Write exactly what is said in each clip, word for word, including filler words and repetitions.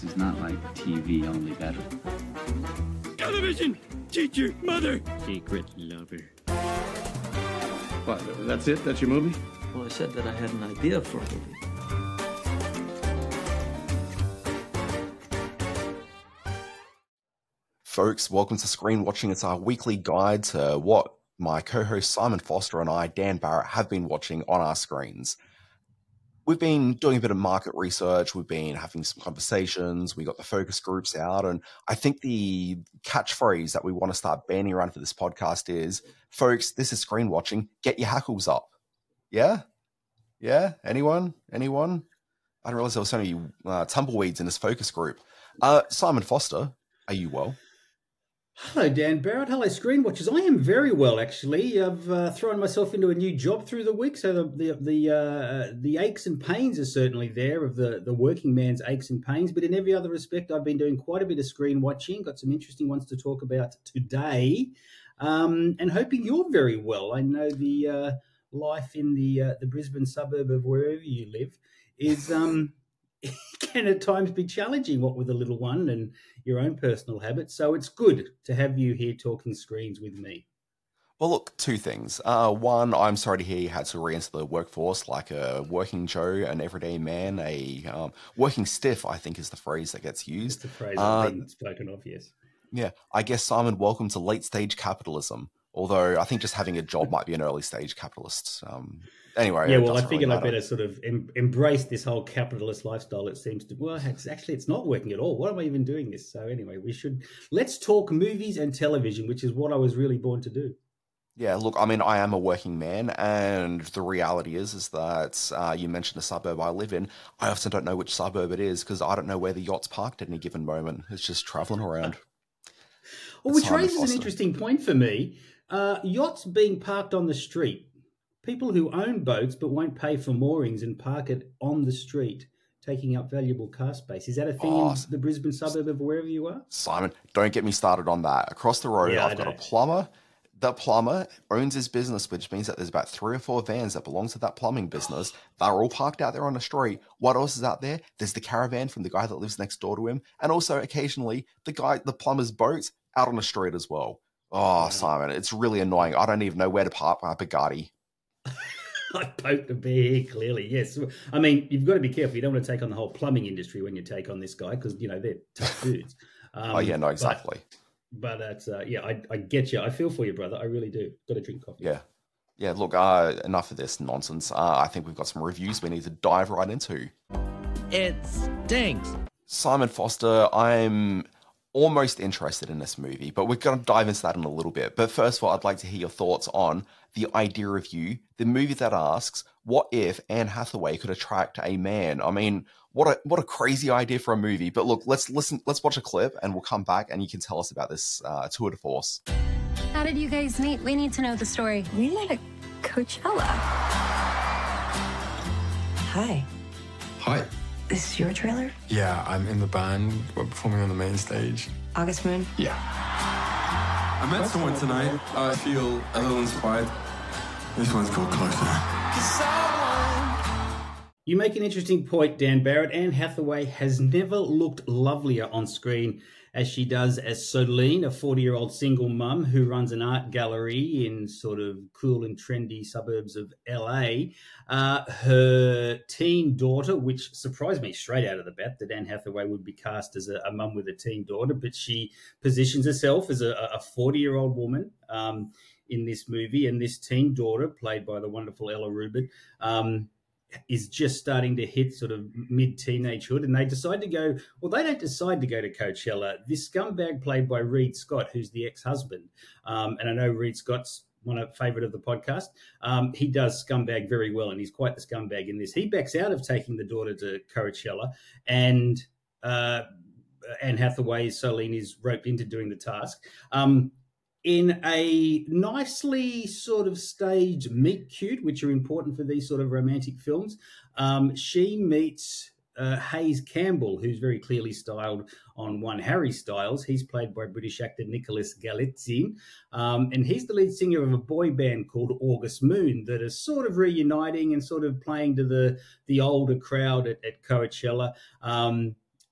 is not like T V, only better. Television! Teacher, mother! Secret lover. What, that's it? That's your movie? Well, I said that I had an idea for a movie. Folks, welcome to Screen Watching. It's our weekly guide to what my co-host Simon Foster and I, Dan Barrett, have been watching on our screens. We've been doing a bit of market research. We've been having some conversations. We got the focus groups out. And I think the catchphrase that we want to start banning around for this podcast is, folks, this is Screen Watching. Get your hackles up. Yeah? Yeah? Anyone? Anyone? I didn't realize there were so many uh, tumbleweeds in this focus group. Uh, Simon Foster, are you well? Hello, Dan Barrett. Hello, Screen Watchers. I am very well, actually. I've uh, thrown myself into a new job through the week, so the the the, uh, the aches and pains are certainly there of the, the working man's aches and pains. But in every other respect, I've been doing quite a bit of screen watching. Got some interesting ones to talk about today, um, and hoping you're very well. I know the uh, life in the uh, the Brisbane suburb of wherever you live is. Um, can at times be challenging, what with a little one and your own personal habits. So it's good to have you here talking screens with me. Well, look, two things. Uh, one, I'm sorry to hear you had to re-enter the workforce like a working Joe, an everyday man, a um, working stiff, I think is the phrase that gets used. It's the phrase uh, I've been spoken of, yes. Yeah, I guess, Simon, welcome to late-stage capitalism. Although I think just having a job might be an early-stage capitalist. Um, anyway, yeah. Well, I figured really I better sort of em- embrace this whole capitalist lifestyle. It seems to. Well, it's actually it's not working at all. Why am I even doing this? So anyway, we should let's talk movies and television, which is what I was really born to do. Yeah, look, I mean, I am a working man, and the reality is, is that uh, you mentioned the suburb I live in. I often don't know which suburb it is because I don't know where the yacht's parked at any given moment. It's just traveling around. Well, which raises an interesting point for me. Uh, yachts being parked on the street. People who own boats but won't pay for moorings and park it on the street, taking up valuable car space. Is that a thing oh, in the Brisbane suburb of wherever you are? Simon, don't get me started on that. Across the road, yeah, I've got a plumber. The plumber owns his business, which means that there's about three or four vans that belong to that plumbing business. They're all parked out there on the street. What else is out there? There's the caravan from the guy that lives next door to him. And also occasionally the guy, the plumber's boat out on the street as well. Oh, Simon, it's really annoying. I don't even know where to park my Bugatti. I poked a bear here, clearly, yes. I mean, you've got to be careful. You don't want to take on the whole plumbing industry when you take on this guy because, you know, they're tough dudes. Um, oh, yeah, no, exactly. But, but that's, uh, yeah, I, I get you. I feel for you, brother. I really do. Got to drink coffee. Yeah. Yeah, look, uh, enough of this nonsense. Uh, I think we've got some reviews we need to dive right into. It stinks. Simon Foster, I'm almost interested in this movie, but we're going to dive into that in a little bit. But first of all, I'd like to hear your thoughts on the idea of you, the movie that asks, what if Anne Hathaway could attract a man? I mean, what a what a crazy idea for a movie. But look, let's listen, let's watch a clip and we'll come back and you can tell us about this uh, tour de force. How did you guys meet? We need to know the story. We met at Coachella. Hi. Hi. This is your trailer? Yeah, I'm in the band. We're performing on the main stage. August Moon? Yeah. I met someone tonight. I feel a little inspired. This one's called Closer. You make an interesting point, Dan Barrett. Anne Hathaway has never looked lovelier on screen as she does as Solene, a forty-year-old single mum who runs an art gallery in sort of cool and trendy suburbs of L A. Uh, her teen daughter, which surprised me straight out of the bat that Anne Hathaway would be cast as a, a mum with a teen daughter, but she positions herself as a, a forty-year-old woman um, in this movie, and this teen daughter, played by the wonderful Ella Rubin, um, is just starting to hit sort of mid-teenagehood, and they decide to go, well, they don't decide to go to Coachella. This scumbag played by Reed Scott, who's the ex-husband, um, and I know Reed Scott's one of favourite of the podcast, um, he does scumbag very well, and he's quite the scumbag in this. He backs out of taking the daughter to Coachella, and uh, Anne Hathaway, Solene, is roped into doing the task. Um In a nicely sort of staged meet cute, which are important for these sort of romantic films, um, she meets uh, Hayes Campbell, who's very clearly styled on one Harry Styles. He's played by British actor Nicholas Galitzine, um, and he's the lead singer of a boy band called August Moon that is sort of reuniting and sort of playing to the the older crowd at, at Coachella. Um,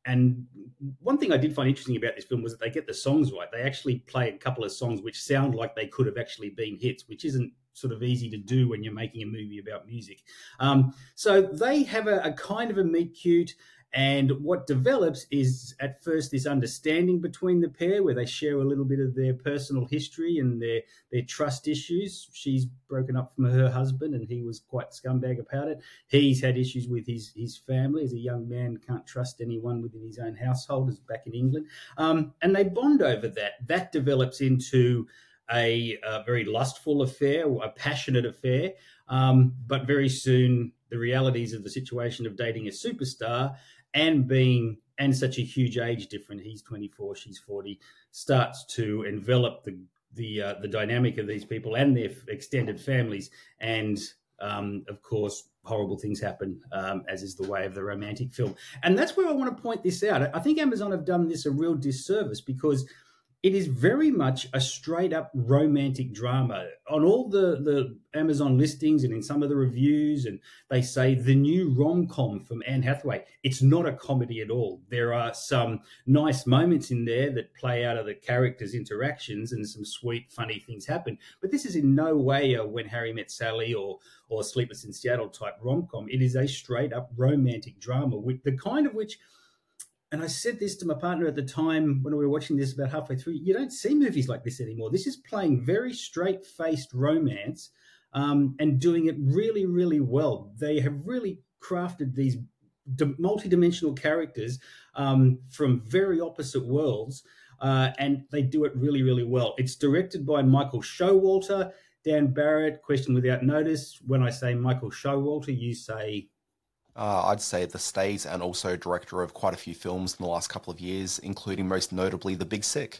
and one thing I did find interesting about this film was that they get the songs right. They actually play a couple of songs which sound like they could have actually been hits, which isn't sort of easy to do when you're making a movie about music. Um, so they have a, a kind of a meet cute, and what develops is at first this understanding between the pair where they share a little bit of their personal history and their, their trust issues. She's broken up from her husband and he was quite scumbag about it. He's had issues with his, his family. As a young man, can't trust anyone within his own household, as back in England. Um, and they bond over that. That develops into a, a very lustful affair, a passionate affair. Um, but very soon, the realities of the situation of dating a superstar and being and such a huge age difference, he's twenty-four, she's forty, starts to envelop the the uh, the dynamic of these people and their extended families. And um, of course, horrible things happen, um, as is the way of the romantic film. And that's where I want to point this out. I think Amazon have done this a real disservice because it is very much a straight-up romantic drama. On all the, the Amazon listings and in some of the reviews, and they say the new rom-com from Anne Hathaway. It's not a comedy at all. There are some nice moments in there that play out of the characters' interactions and some sweet, funny things happen. But this is in no way a When Harry Met Sally or, or Sleepless in Seattle type rom-com. It is a straight-up romantic drama, with the kind of which... And I said this to my partner at the time when we were watching this about halfway through, you don't see movies like this anymore. This is playing very straight-faced romance um, and doing it really, really well. They have really crafted these multi-dimensional characters um, from very opposite worlds, uh, and they do it really, really well. It's directed by Michael Showalter. Dan Barrett, question without notice. When I say Michael Showalter, you say... Uh, I'd say the Stays, and also director of quite a few films in the last couple of years, including most notably The Big Sick.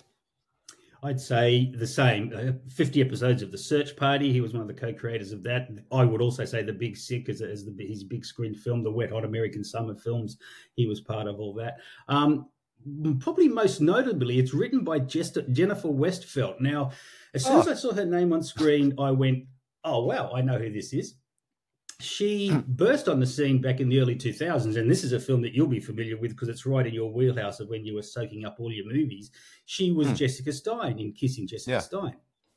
I'd say the same. Uh, fifty episodes of The Search Party. He was one of the co-creators of that. I would also say The Big Sick as, as the, his big screen film, the Wet Hot American Summer films. He was part of all that. Um, probably most notably, it's written by Jess- Jennifer Westfeldt. Now, as soon oh. as I saw her name on screen, I went, oh, wow, I know who this is. She burst on the scene back in the early two thousands, and this is a film that you'll be familiar with because it's right in your wheelhouse of when you were soaking up all your movies. She was mm. Jessica Stein in Kissing Jessica yeah. Stein.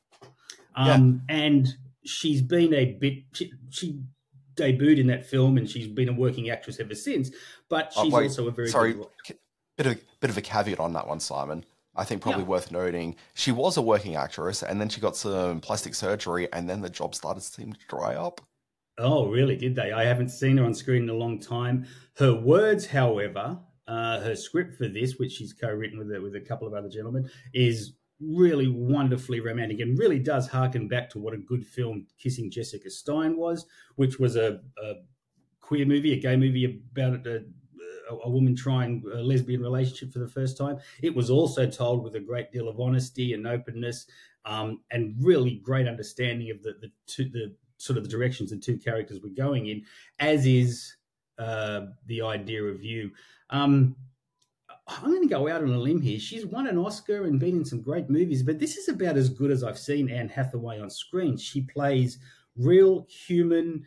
Um, yeah. And she's been a bit... She, she debuted in that film, and she's been a working actress ever since, but she's oh, wait, also a very... Sorry, good bit of, bit of a caveat on that one, Simon. I think probably yeah. worth noting, she was a working actress, and then she got some plastic surgery, and then the job started to seem to dry up. Oh, really? Did they? I haven't seen her on screen in a long time. Her words, however, uh, her script for this, which she's co-written with a, with a couple of other gentlemen, is really wonderfully romantic and really does harken back to what a good film Kissing Jessica Stein was, which was a, a queer movie, a gay movie about a, a woman trying a lesbian relationship for the first time. It was also told with a great deal of honesty and openness, um, and really great understanding of the the, two, the sort of the directions the two characters were going in, as is uh, the idea of you. Um, I'm going to go out on a limb here. She's won an Oscar and been in some great movies, but this is about as good as I've seen Anne Hathaway on screen. She plays real human,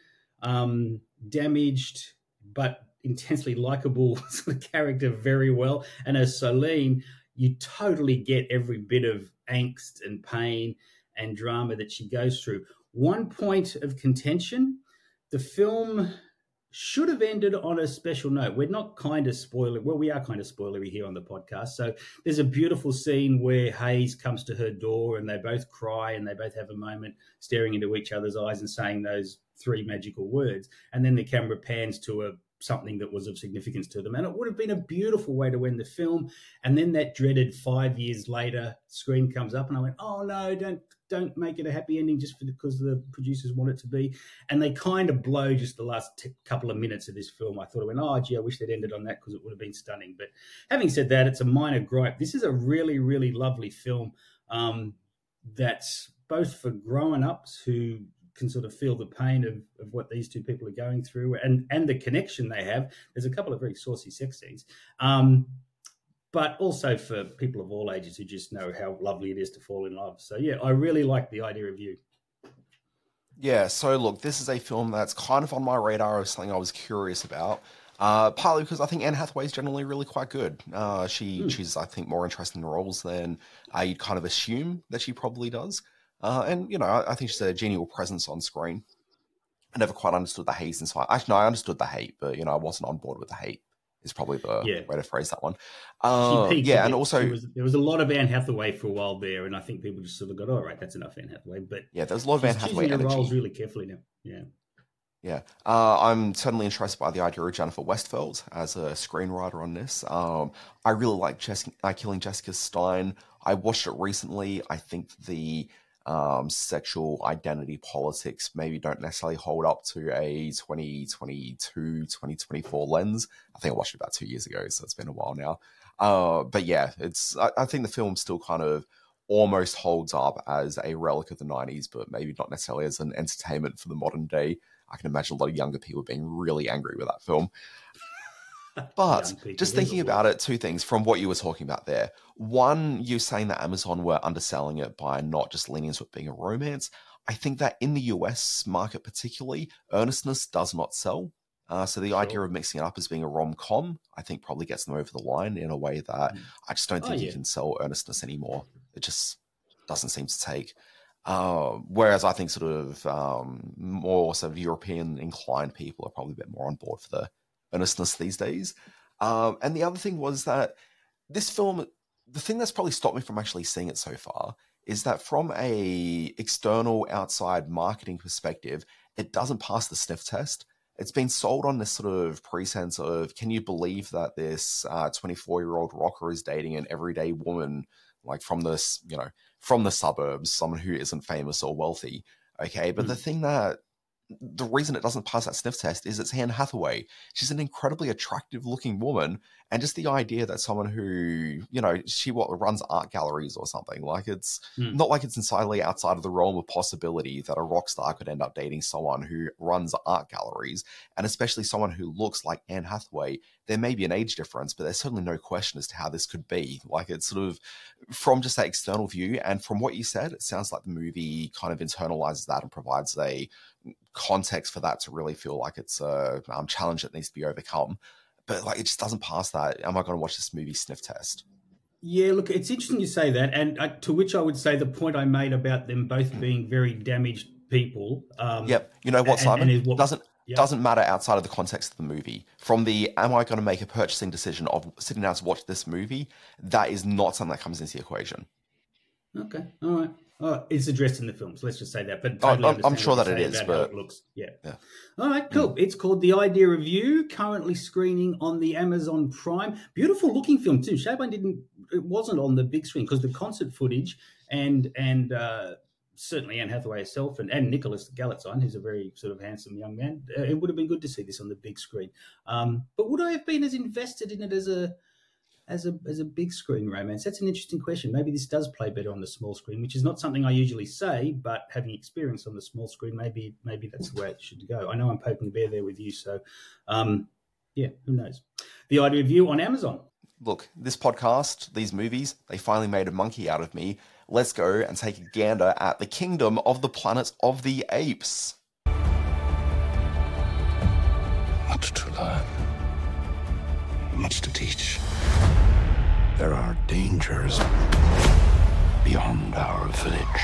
um, damaged, but intensely likable sort of character very well. And as Solene, you totally get every bit of angst and pain and drama that she goes through. One point of contention, the film should have ended on a special note. We're not kind of spoiler. Well, we are kind of spoilery here on the podcast. So there's a beautiful scene where Hayes comes to her door and they both cry and they both have a moment staring into each other's eyes and saying those three magical words. And then the camera pans to a something that was of significance to them. And it would have been a beautiful way to end the film. And then that dreaded five years later screen comes up and I went, oh no, don't don't make it a happy ending just for, because the producers want it to be. And they kind of blow just the last t- couple of minutes of this film. I thought, I went, oh gee, I wish they'd ended on that because it would have been stunning. But having said that, it's a minor gripe. This is a really, really lovely film um, that's both for grown-ups who can sort of feel the pain of, of what these two people are going through and, and the connection they have. There's a couple of very saucy sex scenes, um, but also for people of all ages who just know how lovely it is to fall in love. So, yeah, I really like the idea of you. Yeah, so look, this is a film that's kind of on my radar of something I was curious about. Uh, partly because I think Anne Hathaway is generally really quite good. Uh, she Hmm. she's I think more interesting roles than uh, you'd kind of assume that she probably does. Uh, and you know, I, I think she's a genial presence on screen. I never quite understood the hate inside. Actually, no, I understood the hate, but you know, I wasn't on board with the hate. Is probably the Yeah. way to phrase that one. She Uh, peaked a yeah, and bit. also There was, there was a lot of Anne Hathaway for a while there, and I think people just sort of got, all right, that's enough Anne Hathaway. But yeah, there's a lot of she's Anne Hathaway choosing her energy. roles really carefully now. Yeah. Yeah, uh, I'm certainly interested by the idea of Jennifer Westfeldt as a screenwriter on this. Um, I really like Jess- uh, Killing Jessica Stein. I watched it recently. I think the um, sexual identity politics maybe don't necessarily hold up to a twenty twenty-two, twenty twenty-four lens. I think I watched it about two years ago, so it's been a while now. Uh, but yeah, it's. I, I think the film still kind of almost holds up as a relic of the nineties, but maybe not necessarily as an entertainment for the modern day. I can imagine a lot of younger people being really angry with that film. But Young people, just there's thinking a about lot. it, two things from what you were talking about there. One, you saying that Amazon were underselling it by not just leaning into it being a romance. I think that in the U S market particularly, earnestness does not sell. Uh, so the idea Sure. of mixing it up as being a rom-com, I think probably gets them over the line in a way that Mm. I just don't Oh, think you yeah. can sell earnestness anymore. It just doesn't seem to take. Uh, whereas I think sort of um, more sort of European inclined people are probably a bit more on board for the earnestness these days. Um, and the other thing was that this film, the thing that's probably stopped me from actually seeing it so far is that from a external outside marketing perspective, it doesn't pass the sniff test. It's been sold on this sort of pretense of, can you believe that this uh, twenty-four-year-old rocker is dating an everyday woman, like from this, you know, from the suburbs, someone who isn't famous or wealthy. Okay, but Mm. the thing that the reason it doesn't pass that sniff test is it's Anne Hathaway. She's an incredibly attractive looking woman. And just the idea that someone who, you know, she what runs art galleries or something, like it's Hmm. not like it's entirely outside of the realm of possibility that a rock star could end up dating someone who runs art galleries. And especially someone who looks like Anne Hathaway. There may be an age difference, but there's certainly no question as to how this could be. Like it's sort of from just that external view. And from what you said, it sounds like the movie kind of internalizes that and provides a context for that to really feel like it's a um, challenge that needs to be overcome. But like it just doesn't pass that. Am I going to watch this movie sniff test? Yeah, look, it's interesting you say that, and uh, to which I would say the point I made about them both being very damaged people. Um, Yep. You know what, and- Simon? and is what- doesn't Yep. doesn't matter outside of the context of the movie. From the am I going to make a purchasing decision of sitting down to watch this movie, that is not something that comes into the equation. Okay, all right. Oh, it's addressed in the film, so let's just say that. But Oh, totally I'm- I'm understand sure what that you it say is, about how but- it looks. Yeah. Yeah. All right, cool. It's called The Idea Review, currently screening on the Amazon Prime. Beautiful looking film too. Shame didn't. It wasn't on the big screen because the concert footage and and uh, certainly Anne Hathaway herself and, and Nicholas Galitzine, who's a very sort of handsome young man. Uh, it would have been good to see this on the big screen. Um, but would I have been as invested in it as a as a as a big screen romance? That's an interesting question. Maybe this does play better on the small screen, which is not something I usually say, but having experience on the small screen, maybe maybe that's the way it should go. I know I'm poking the bear there with you, so um, yeah, who knows? The Idea Review on Amazon. Look, this podcast, these movies, they finally made a monkey out of me. Let's go and take a gander at the Kingdom of the Planet of the Apes. Much to learn, much to teach. There are dangers beyond our village.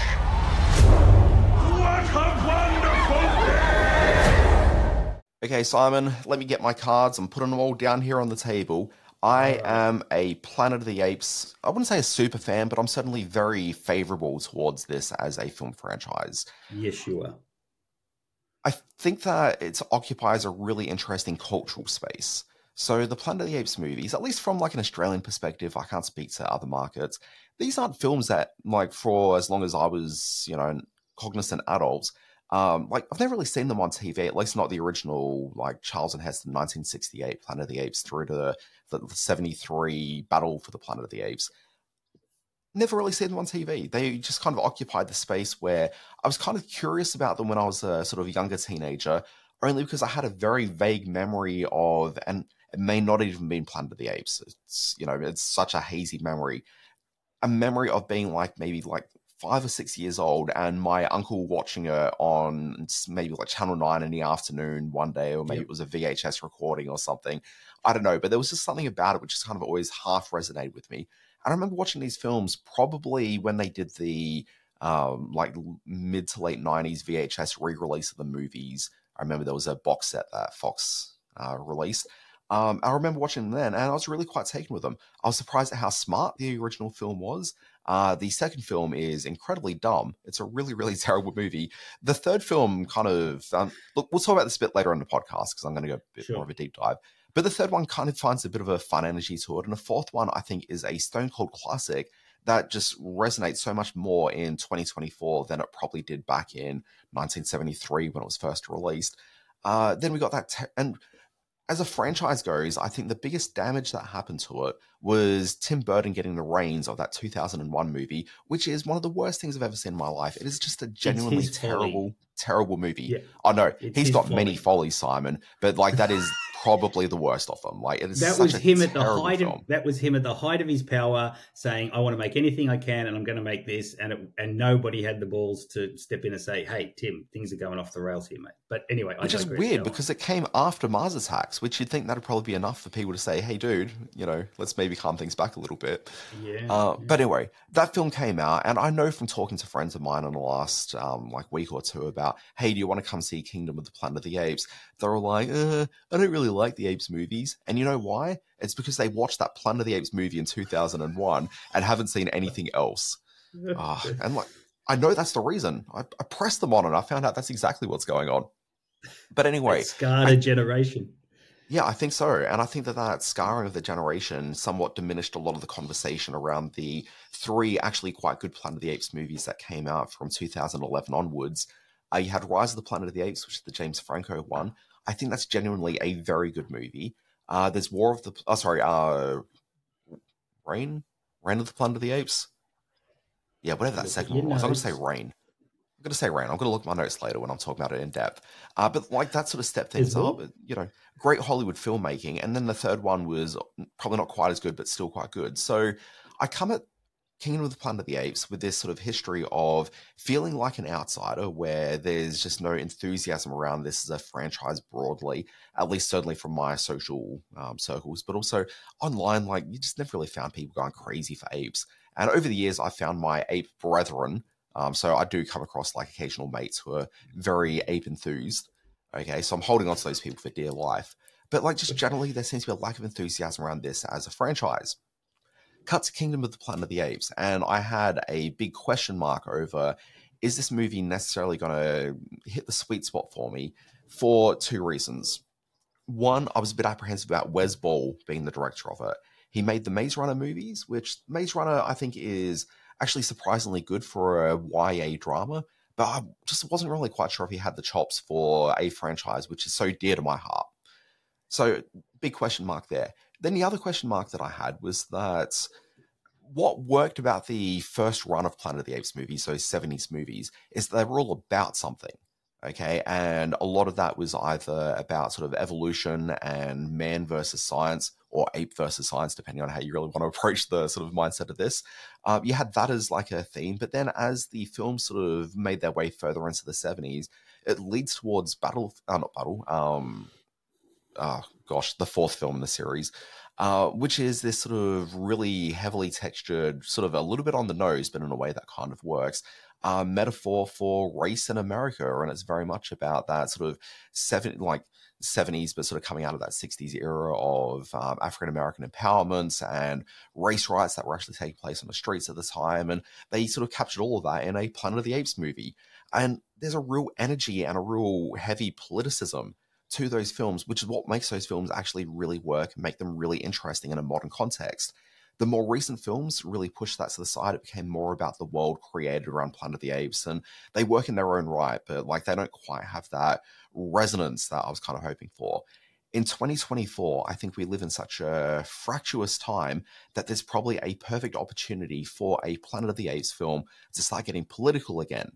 What a wonderful day! Okay, Simon, let me get my cards and put them all down here on the table. I am a Planet of the Apes, I wouldn't say a super fan, but I'm certainly very favorable towards this as a film franchise. Yes, you are. I think that it occupies a really interesting cultural space. So the Planet of the Apes movies, at least from like an Australian perspective, I can't speak to other markets. These aren't films that, like, for as long as I was, you know, cognizant adult, um, like I've never really seen them on T V. At least not the original, like Charlton Heston nineteen sixty-eight Planet of the Apes through to the, the seventy-three Battle for the Planet of the Apes. Never really seen them on T V. They just kind of occupied the space where I was kind of curious about them when I was a sort of younger teenager, only because I had a very vague memory of, and it may not even been Planet of the Apes. It's, you know, it's such a hazy memory. A memory of being like maybe like five or six years old, and my uncle watching it on maybe like Channel nine in the afternoon one day, or maybe yep. it was a V H S recording or something. I don't know, but there was just something about it which just kind of always half resonated with me. And I remember watching these films probably when they did the um, like mid to late nineties V H S re-release of the movies. I remember there was a box set that Fox uh, released. Um, I remember watching them then, and I was really quite taken with them. I was surprised at how smart the original film was. Uh, the second film is incredibly dumb. It's a really, really terrible movie. The third film kind of... Um, look, we'll talk about this a bit later on the podcast because I'm going to go a bit sure. more of a deep dive. But the third one kind of finds a bit of a fun energy to it. And the fourth one, I think, is a stone cold classic that just resonates so much more in twenty twenty-four than it probably did back in nineteen seventy-three when it was first released. Uh, then we got that... Te- and as a franchise goes, I think the biggest damage that happened to it was Tim Burton getting the reins of that two thousand one movie, which is one of the worst things I've ever seen in my life. It is just a genuinely terrible, folly. terrible movie. Yeah. I know he's got folly. many follies, Simon, but like that is probably the worst of them. Like it is that such was a him at the terrible height film. of that was him at the height of his power, saying, "I want to make anything I can, and I'm going to make this." And it, and nobody had the balls to step in and say, "Hey, Tim, things are going off the rails here, mate." But anyway, which I is weird because it came after Mars Attacks, which you'd think that'd probably be enough for people to say, "Hey, dude, you know, let's maybe calm things back a little bit." Yeah. Uh, yeah. But anyway, that film came out, and I know from talking to friends of mine in the last um, like week or two about, "Hey, do you want to come see Kingdom of the Planet of the Apes?" They were like, uh, "I don't really like the Apes movies." And you know why? It's because they watched that Planet of the Apes movie in two thousand one and haven't seen anything else. Uh, and like, I know that's the reason. I, I pressed them on and I found out that's exactly what's going on. But anyway, it scarred a generation. Yeah, I think so. And I think that that scarring of the generation somewhat diminished a lot of the conversation around the three actually quite good Planet of the Apes movies that came out from two thousand eleven onwards. Uh, you had Rise of the Planet of the Apes, which is the James Franco one. I think that's genuinely a very good movie. Uh, there's War of the... Oh, sorry. Uh, Reign? Reign of the Planet of the Apes? Yeah, whatever that second one was. I'm going to say Reign. I'm going to say Reign. I'm going to look at my notes later when I'm talking about it in depth. Uh, but like that sort of step things up. You know, great Hollywood filmmaking. And then the third one was probably not quite as good, but still quite good. So I come at Kingdom of the Planet of the Apes with this sort of history of feeling like an outsider where there's just no enthusiasm around this as a franchise broadly, at least certainly from my social um, circles, but also online, like you just never really found people going crazy for apes. And over the years, I found my ape brethren. Um, so I do come across like occasional mates who are very ape enthused. Okay, so I'm holding on to those people for dear life. But like just generally, there seems to be a lack of enthusiasm around this as a franchise. Cut to Kingdom of the Planet of the Apes, and I had a big question mark over, is this movie necessarily going to hit the sweet spot for me for two reasons. One, I was a bit apprehensive about Wes Ball being the director of it. He made the Maze Runner movies, which Maze Runner, I think, is actually surprisingly good for a Y A drama, but I just wasn't really quite sure if he had the chops for a franchise, which is so dear to my heart. So, big question mark there. Then the other question mark that I had was that what worked about the first run of Planet of the Apes movies, those seventies movies, is they were all about something, okay? And a lot of that was either about sort of evolution and man versus science, or ape versus science, depending on how you really want to approach the sort of mindset of this. Um, you had that as like a theme, but then as the films sort of made their way further into the seventies, it leads towards Battle, uh, not Battle, um, oh gosh, the fourth film in the series, uh, which is this sort of really heavily textured, sort of a little bit on the nose, but in a way that kind of works, uh, metaphor for race in America. And it's very much about that sort of seven, like seventies, but sort of coming out of that sixties era of um, African-American empowerment and race riots that were actually taking place on the streets at the time. And they sort of captured all of that in a Planet of the Apes movie. And there's a real energy and a real heavy politicism to those films, which is what makes those films actually really work and make them really interesting in a modern context. The more recent films really pushed that to the side. It became more about the world created around Planet of the Apes, and they work in their own right, but like they don't quite have that resonance that I was kind of hoping for. In twenty twenty-four, I think we live in such a fractious time that there's probably a perfect opportunity for a Planet of the Apes film to start getting political again.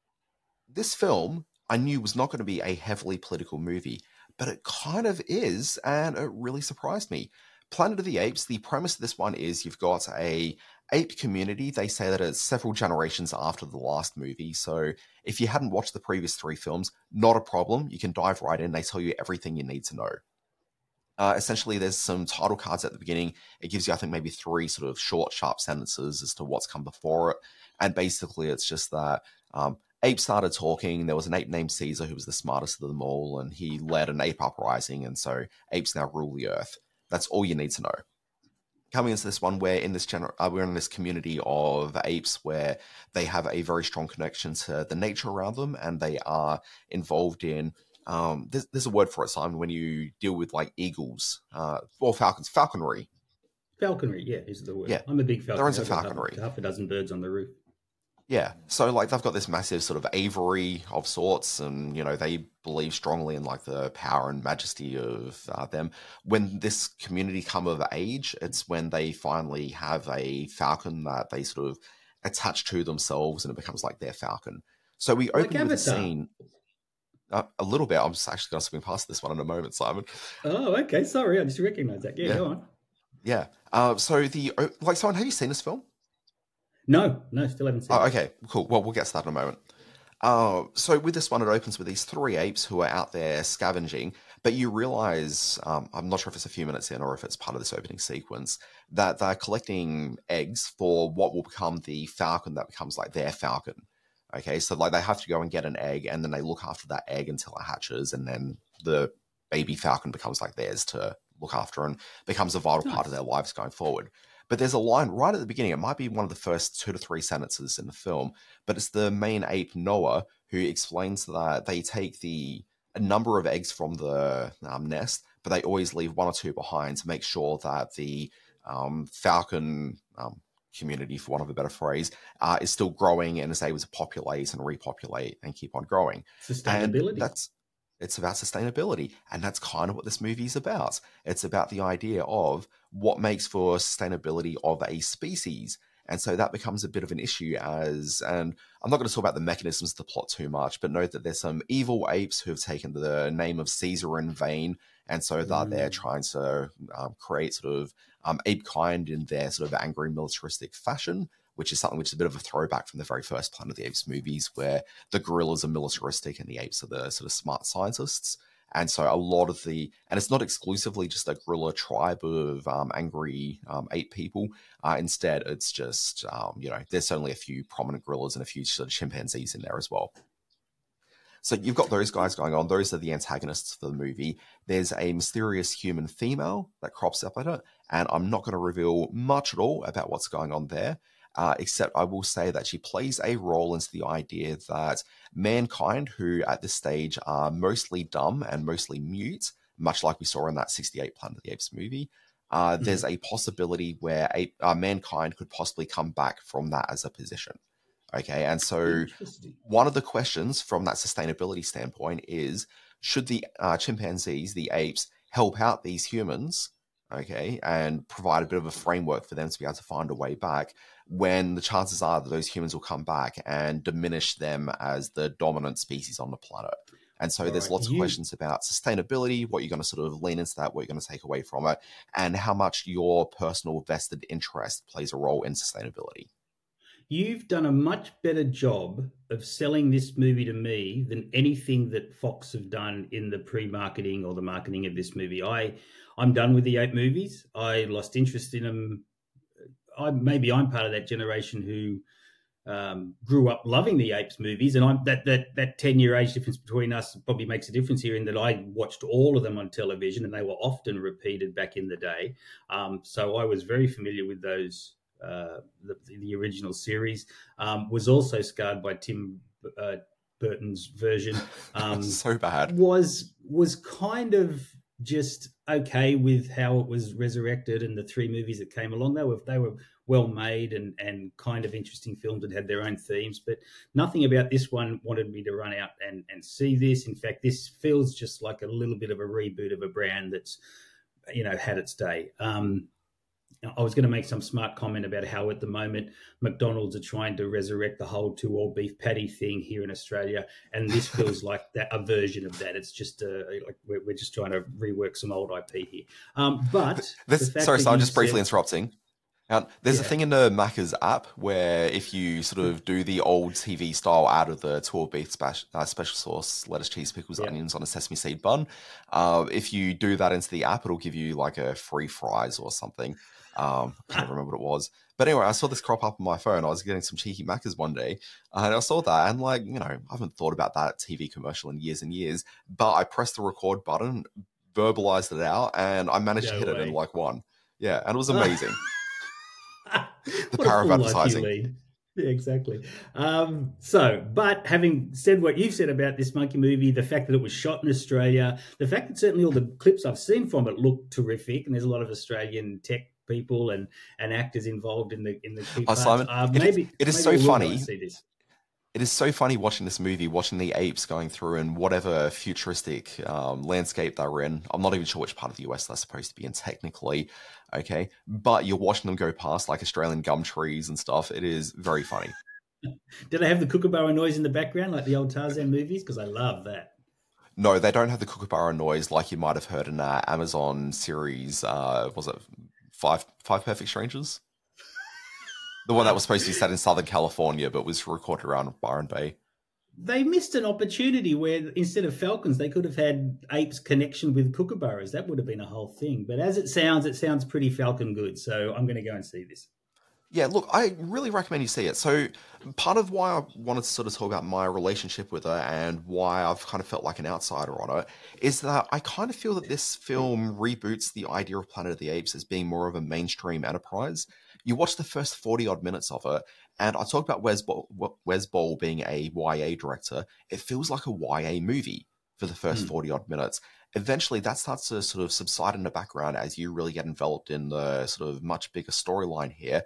This film I knew was not going to be a heavily political movie, but it kind of is, and it really surprised me. Planet of the Apes, the premise of this one is you've got a ape community. They say that it's several generations after the last movie. So if you hadn't watched the previous three films, not a problem. You can dive right in. They tell you everything you need to know. Uh, essentially, there's some title cards at the beginning. It gives you, I think, maybe three sort of short, sharp sentences as to what's come before it. And basically, it's just that um, apes started talking. There was an ape named Caesar who was the smartest of them all, and he led an ape uprising. And so apes now rule the earth. That's all you need to know. Coming into this one, we're in this gener- uh, we're in this community of apes where they have a very strong connection to the nature around them, and they are involved in. Um, there's, there's a word for it, Simon, when you deal with like eagles uh, or falcons. Falconry. Falconry, yeah, is the word. Yeah, I'm a big falconer. There is a I've got falconry. Half, half a dozen birds on the roof. Yeah, so like they've got this massive sort of aviary of sorts, and you know they believe strongly in like the power and majesty of uh, them. When this community come of age, it's when they finally have a falcon that they sort of attach to themselves, and it becomes like their falcon. So we Like open with a Avatar. scene. Uh, a little bit. I'm just actually going to swing past this one in a moment, Simon. Oh, okay. Sorry, I just recognised that. Yeah, Yeah. go on. Yeah. Uh, so the oh, like, Simon, have you seen this film? No, no, still haven't seen Oh, it. okay, cool. Well, we'll get to that in a moment. Uh, so with this one, it opens with these three apes who are out there scavenging, but you realize, um, I'm not sure if it's a few minutes in or if it's part of this opening sequence, that they're collecting eggs for what will become the falcon that becomes like their falcon. Okay, so like they have to go and get an egg, and then they look after that egg until it hatches, and then the baby falcon becomes like theirs to look after and becomes a vital part of their lives going forward. But there's a line right at the beginning. It might be one of the first two to three sentences in the film, but it's the main ape, Noah, who explains that they take the a number of eggs from the um, nest, but they always leave one or two behind to make sure that the um, falcon um, community, for want of a better phrase, uh, is still growing and is able to populate and repopulate and keep on growing. Sustainability. And that's It's about sustainability, and that's kind of what this movie is about. It's about the idea of what makes for sustainability of a species. And so that becomes a bit of an issue as, and I'm not going to talk about the mechanisms of the plot too much, but note that there's some evil apes who have taken the name of Caesar in vain, and so that mm. they're trying to um, create sort of um, ape kind in their sort of angry militaristic fashion, which is something which is a bit of a throwback from the very first Planet of the Apes movies, where the gorillas are militaristic and the apes are the sort of smart scientists. And so a lot of the, and it's not exclusively just a gorilla tribe of um, angry um, ape people. Uh, instead, it's just, um, you know, there's certainly a few prominent gorillas and a few sort of chimpanzees in there as well. So you've got those guys going on. Those are the antagonists for the movie. There's a mysterious human female that crops up at it, and I'm not going to reveal much at all about what's going on there. Uh, except I will say that she plays a role into the idea that mankind, who at this stage are mostly dumb and mostly mute, much like we saw in that sixty-eight Planet of the Apes movie, uh, mm-hmm. there's a possibility where a, uh, mankind could possibly come back from that as a position. Okay, and so one of the questions from that sustainability standpoint is, should the uh, chimpanzees, the apes, help out these humans, okay, and provide a bit of a framework for them to be able to find a way back, when the chances are that those humans will come back and diminish them as the dominant species on the planet. And so All there's right. lots you... of questions about sustainability, what you're going to sort of lean into that, what you're going to take away from it, and how much your personal vested interest plays a role in sustainability. You've done a much better job of selling this movie to me than anything that Fox have done in the pre-marketing or the marketing of this movie. I, I'm done with the ape movies. I lost interest in them. I, maybe I'm part of that generation who um, grew up loving the apes movies, and I'm that that that ten year age difference between us probably makes a difference here in that I watched all of them on television, and they were often repeated back in the day. Um, so I was very familiar with those. Uh, the, the original series um, was also scarred by Tim uh, Burton's version. Um, so bad. Was was kind of just okay with how it was resurrected, and the three movies that came along. They were they were well made and and kind of interesting films that had their own themes. But nothing about this one wanted me to run out and and see this. In fact, this feels just like a little bit of a reboot of a brand that's, you know, had its day. Um, I was going to make some smart comment about how at the moment McDonald's are trying to resurrect the whole two all beef patty thing here in Australia, and this feels like that a version of that. It's just uh, like we're, we're just trying to rework some old I P here. Um, but this, sorry, so I'm just briefly said, interrupting. Now, there's yeah. a thing in the Macca's app where if you sort of do the old T V style out of the two all beef spe- uh, special sauce, lettuce, cheese, pickles, yeah. onions on a sesame seed bun, uh, if you do that into the app, it'll give you like a free fries or something. Um, I can't remember what it was. But anyway, I saw this crop up on my phone. I was getting some cheeky Macca's one day, and I saw that, and like, you know, I haven't thought about that T V commercial in years and years, but I pressed the record button, verbalized it out, and I managed No to hit way. it in like one. Yeah, and it was amazing. The What power a of full life you advertising. lead. Yeah, exactly. Um, so, but having said what you've said about this monkey movie, the fact that it was shot in Australia, the fact that certainly all the clips I've seen from it look terrific, and there's a lot of Australian tech people and, and actors involved in the in the key Oh, parts. Simon, uh, it is- maybe it is maybe so I will go funny. and see this. It is so funny watching this movie, watching the apes going through and whatever futuristic um, landscape they're in. I'm not even sure which part of the U S they're supposed to be in technically, okay? But you're watching them go past like Australian gum trees and stuff. It is very funny. Do they have the kookaburra noise in the background like the old Tarzan movies? Because I love that. No, they don't have the kookaburra noise like you might have heard in that Amazon series. Uh, was it Five Five Perfect Strangers? The one that was supposed to be set in Southern California, but was recorded around Byron Bay. They missed an opportunity where instead of falcons, they could have had apes' connection with kookaburras. That would have been a whole thing. But as it sounds, it sounds pretty falcon good. So I'm going to go and see this. Yeah, look, I really recommend you see it. So part of why I wanted to sort of talk about my relationship with her and why I've kind of felt like an outsider on it is that I kind of feel that this film reboots the idea of Planet of the Apes as being more of a mainstream enterprise. You watch the first forty-odd minutes of it, and I talked about Wes Ball, Wes Ball being a Y A director. It feels like a Y A movie for the first forty-odd minutes. Eventually, that starts to sort of subside in the background as you really get enveloped in the sort of much bigger storyline here.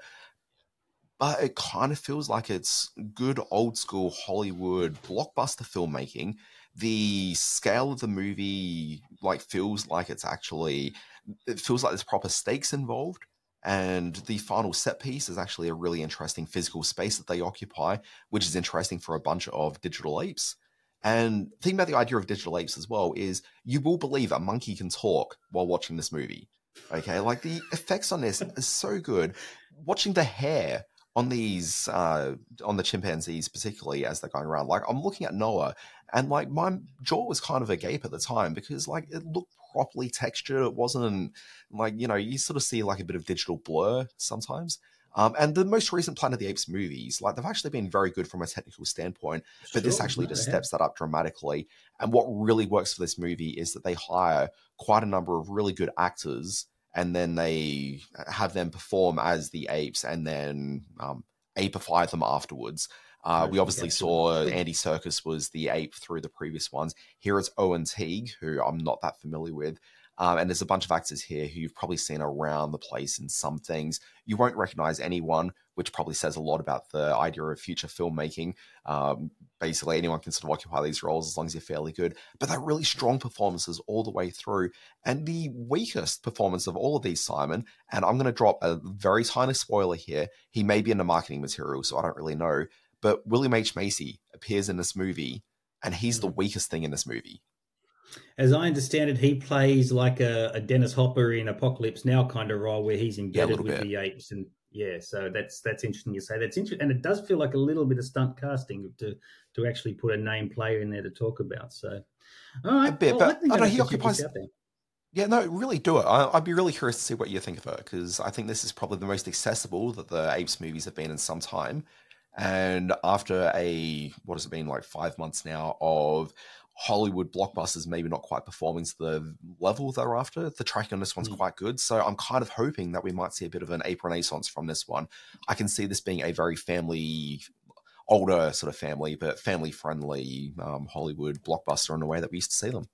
But it kind of feels like it's good old school Hollywood blockbuster filmmaking. The scale of the movie like feels like it's actually, it feels like there's proper stakes involved. And the final set piece is actually a really interesting physical space that they occupy, which is interesting for a bunch of digital apes. And the thing about the idea of digital apes as well is you will believe a monkey can talk while watching this movie. Okay, like the effects on this is so good. Watching the hair on these, uh, on the chimpanzees particularly as they're going around, like I'm looking at Noah and like my jaw was kind of agape at the time because like it looked properly textured. It wasn't like, you know, you sort of see like a bit of digital blur sometimes. Um, and the most recent Planet of the Apes movies, like they've actually been very good from a technical standpoint, but this Sure, actually no, just they steps that up dramatically. And what really works for this movie is that they hire quite a number of really good actors and then they have them perform as the apes and then um, apify them afterwards. Uh, we obviously saw Andy Serkis was the ape through the previous ones. Here it's Owen Teague, who I'm not that familiar with. Um, and there's a bunch of actors here who you've probably seen around the place in some things. You won't recognize anyone, which probably says a lot about the idea of future filmmaking. Um, basically, anyone can sort of occupy these roles as long as you're fairly good. But they're really strong performances all the way through. And the weakest performance of all of these, Simon, and I'm going to drop a very tiny spoiler here. He may be in the marketing material, so I don't really know. But William H. Macy appears in this movie, and he's the weakest thing in this movie. As I understand it, he plays like a, a Dennis Hopper in Apocalypse Now kind of role where he's embedded yeah, with bit. the apes. And yeah, so that's that's interesting you say. That's interesting. And it does feel like a little bit of stunt casting to to actually put a name player in there to talk about. So, all right. A bit, well, but I, I know he occupies... out there. Yeah, no, really do it. I, I'd be really curious to see what you think of her because I think this is probably the most accessible that the Apes movies have been in some time. And after a, what has it been, like five months now of Hollywood blockbusters maybe not quite performing to the level they're after, the tracking on this one's mm. quite good. So I'm kind of hoping that we might see a bit of an ape renaissance from this one. I can see this being a very family, older sort of family, but family-friendly um, Hollywood blockbuster in a way that we used to see them.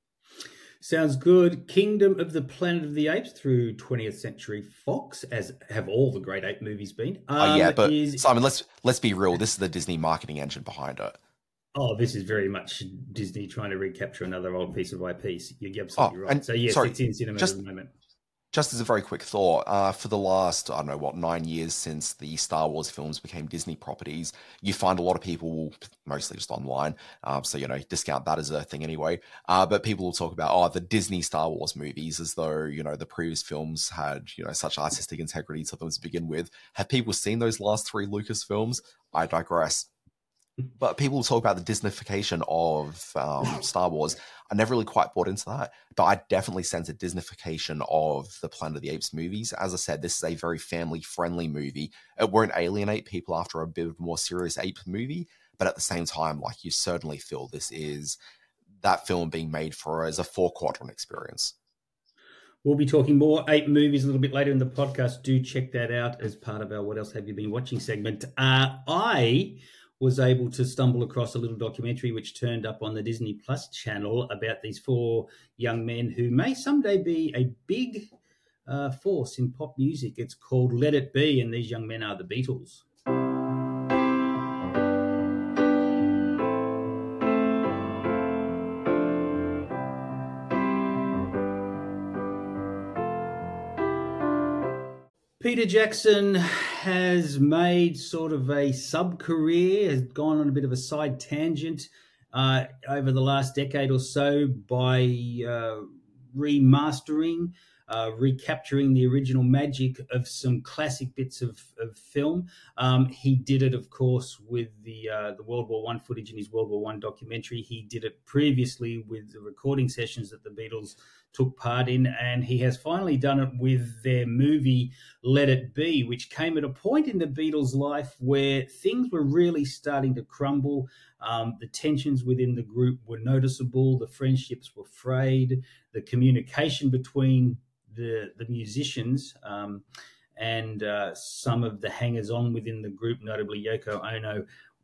Sounds good. Kingdom of the Planet of the Apes through twentieth Century Fox, as have all the great ape movies been. Um, uh, yeah, but is... Simon, let's let's be real. This is the Disney marketing engine behind it. Oh, this is very much Disney trying to recapture another old piece of I P. You're absolutely oh, right. And, so yes, sorry, it's in cinema just, at the moment. Just as a very quick thought, uh, for the last, I don't know, what, nine years since the Star Wars films became Disney properties, you find a lot of people, mostly just online, um, so, you know, discount that as a thing anyway, uh, but people will talk about, oh, the Disney Star Wars movies as though, you know, the previous films had, you know, such artistic integrity to them to begin with. Have people seen those last three Lucas films? I digress. But people talk about the Disneyfication of um, Star Wars. I never really quite bought into that, but I definitely sense a Disneyfication of the Planet of the Apes movies. As I said, this is a very family-friendly movie. It won't alienate people after a bit of a more serious ape movie, but at the same time, like, you certainly feel this is that film being made for as a four-quadrant experience. We'll be talking more ape movies a little bit later in the podcast. Do check that out as part of our What Else Have You Been Watching segment. Uh, I... was able to stumble across a little documentary which turned up on the Disney Plus channel about these four young men who may someday be a big uh, force in pop music. It's called Let It Be, and these young men are the Beatles. Peter Jackson has made sort of a sub-career, has gone on a bit of a side tangent uh, over the last decade or so by uh, remastering, uh, recapturing the original magic of some classic bits of, of film. Um, he did it, of course, with the uh, the World War One footage in his World War One documentary. He did it previously with the recording sessions that the Beatles took part in, and he has finally done it with their movie Let It Be, which came at a point in the Beatles' life where things were really starting to crumble. Um, the tensions within the group were noticeable, the friendships were frayed, the communication between the, the musicians um, and uh, some of the hangers-on within the group, notably Yoko Ono,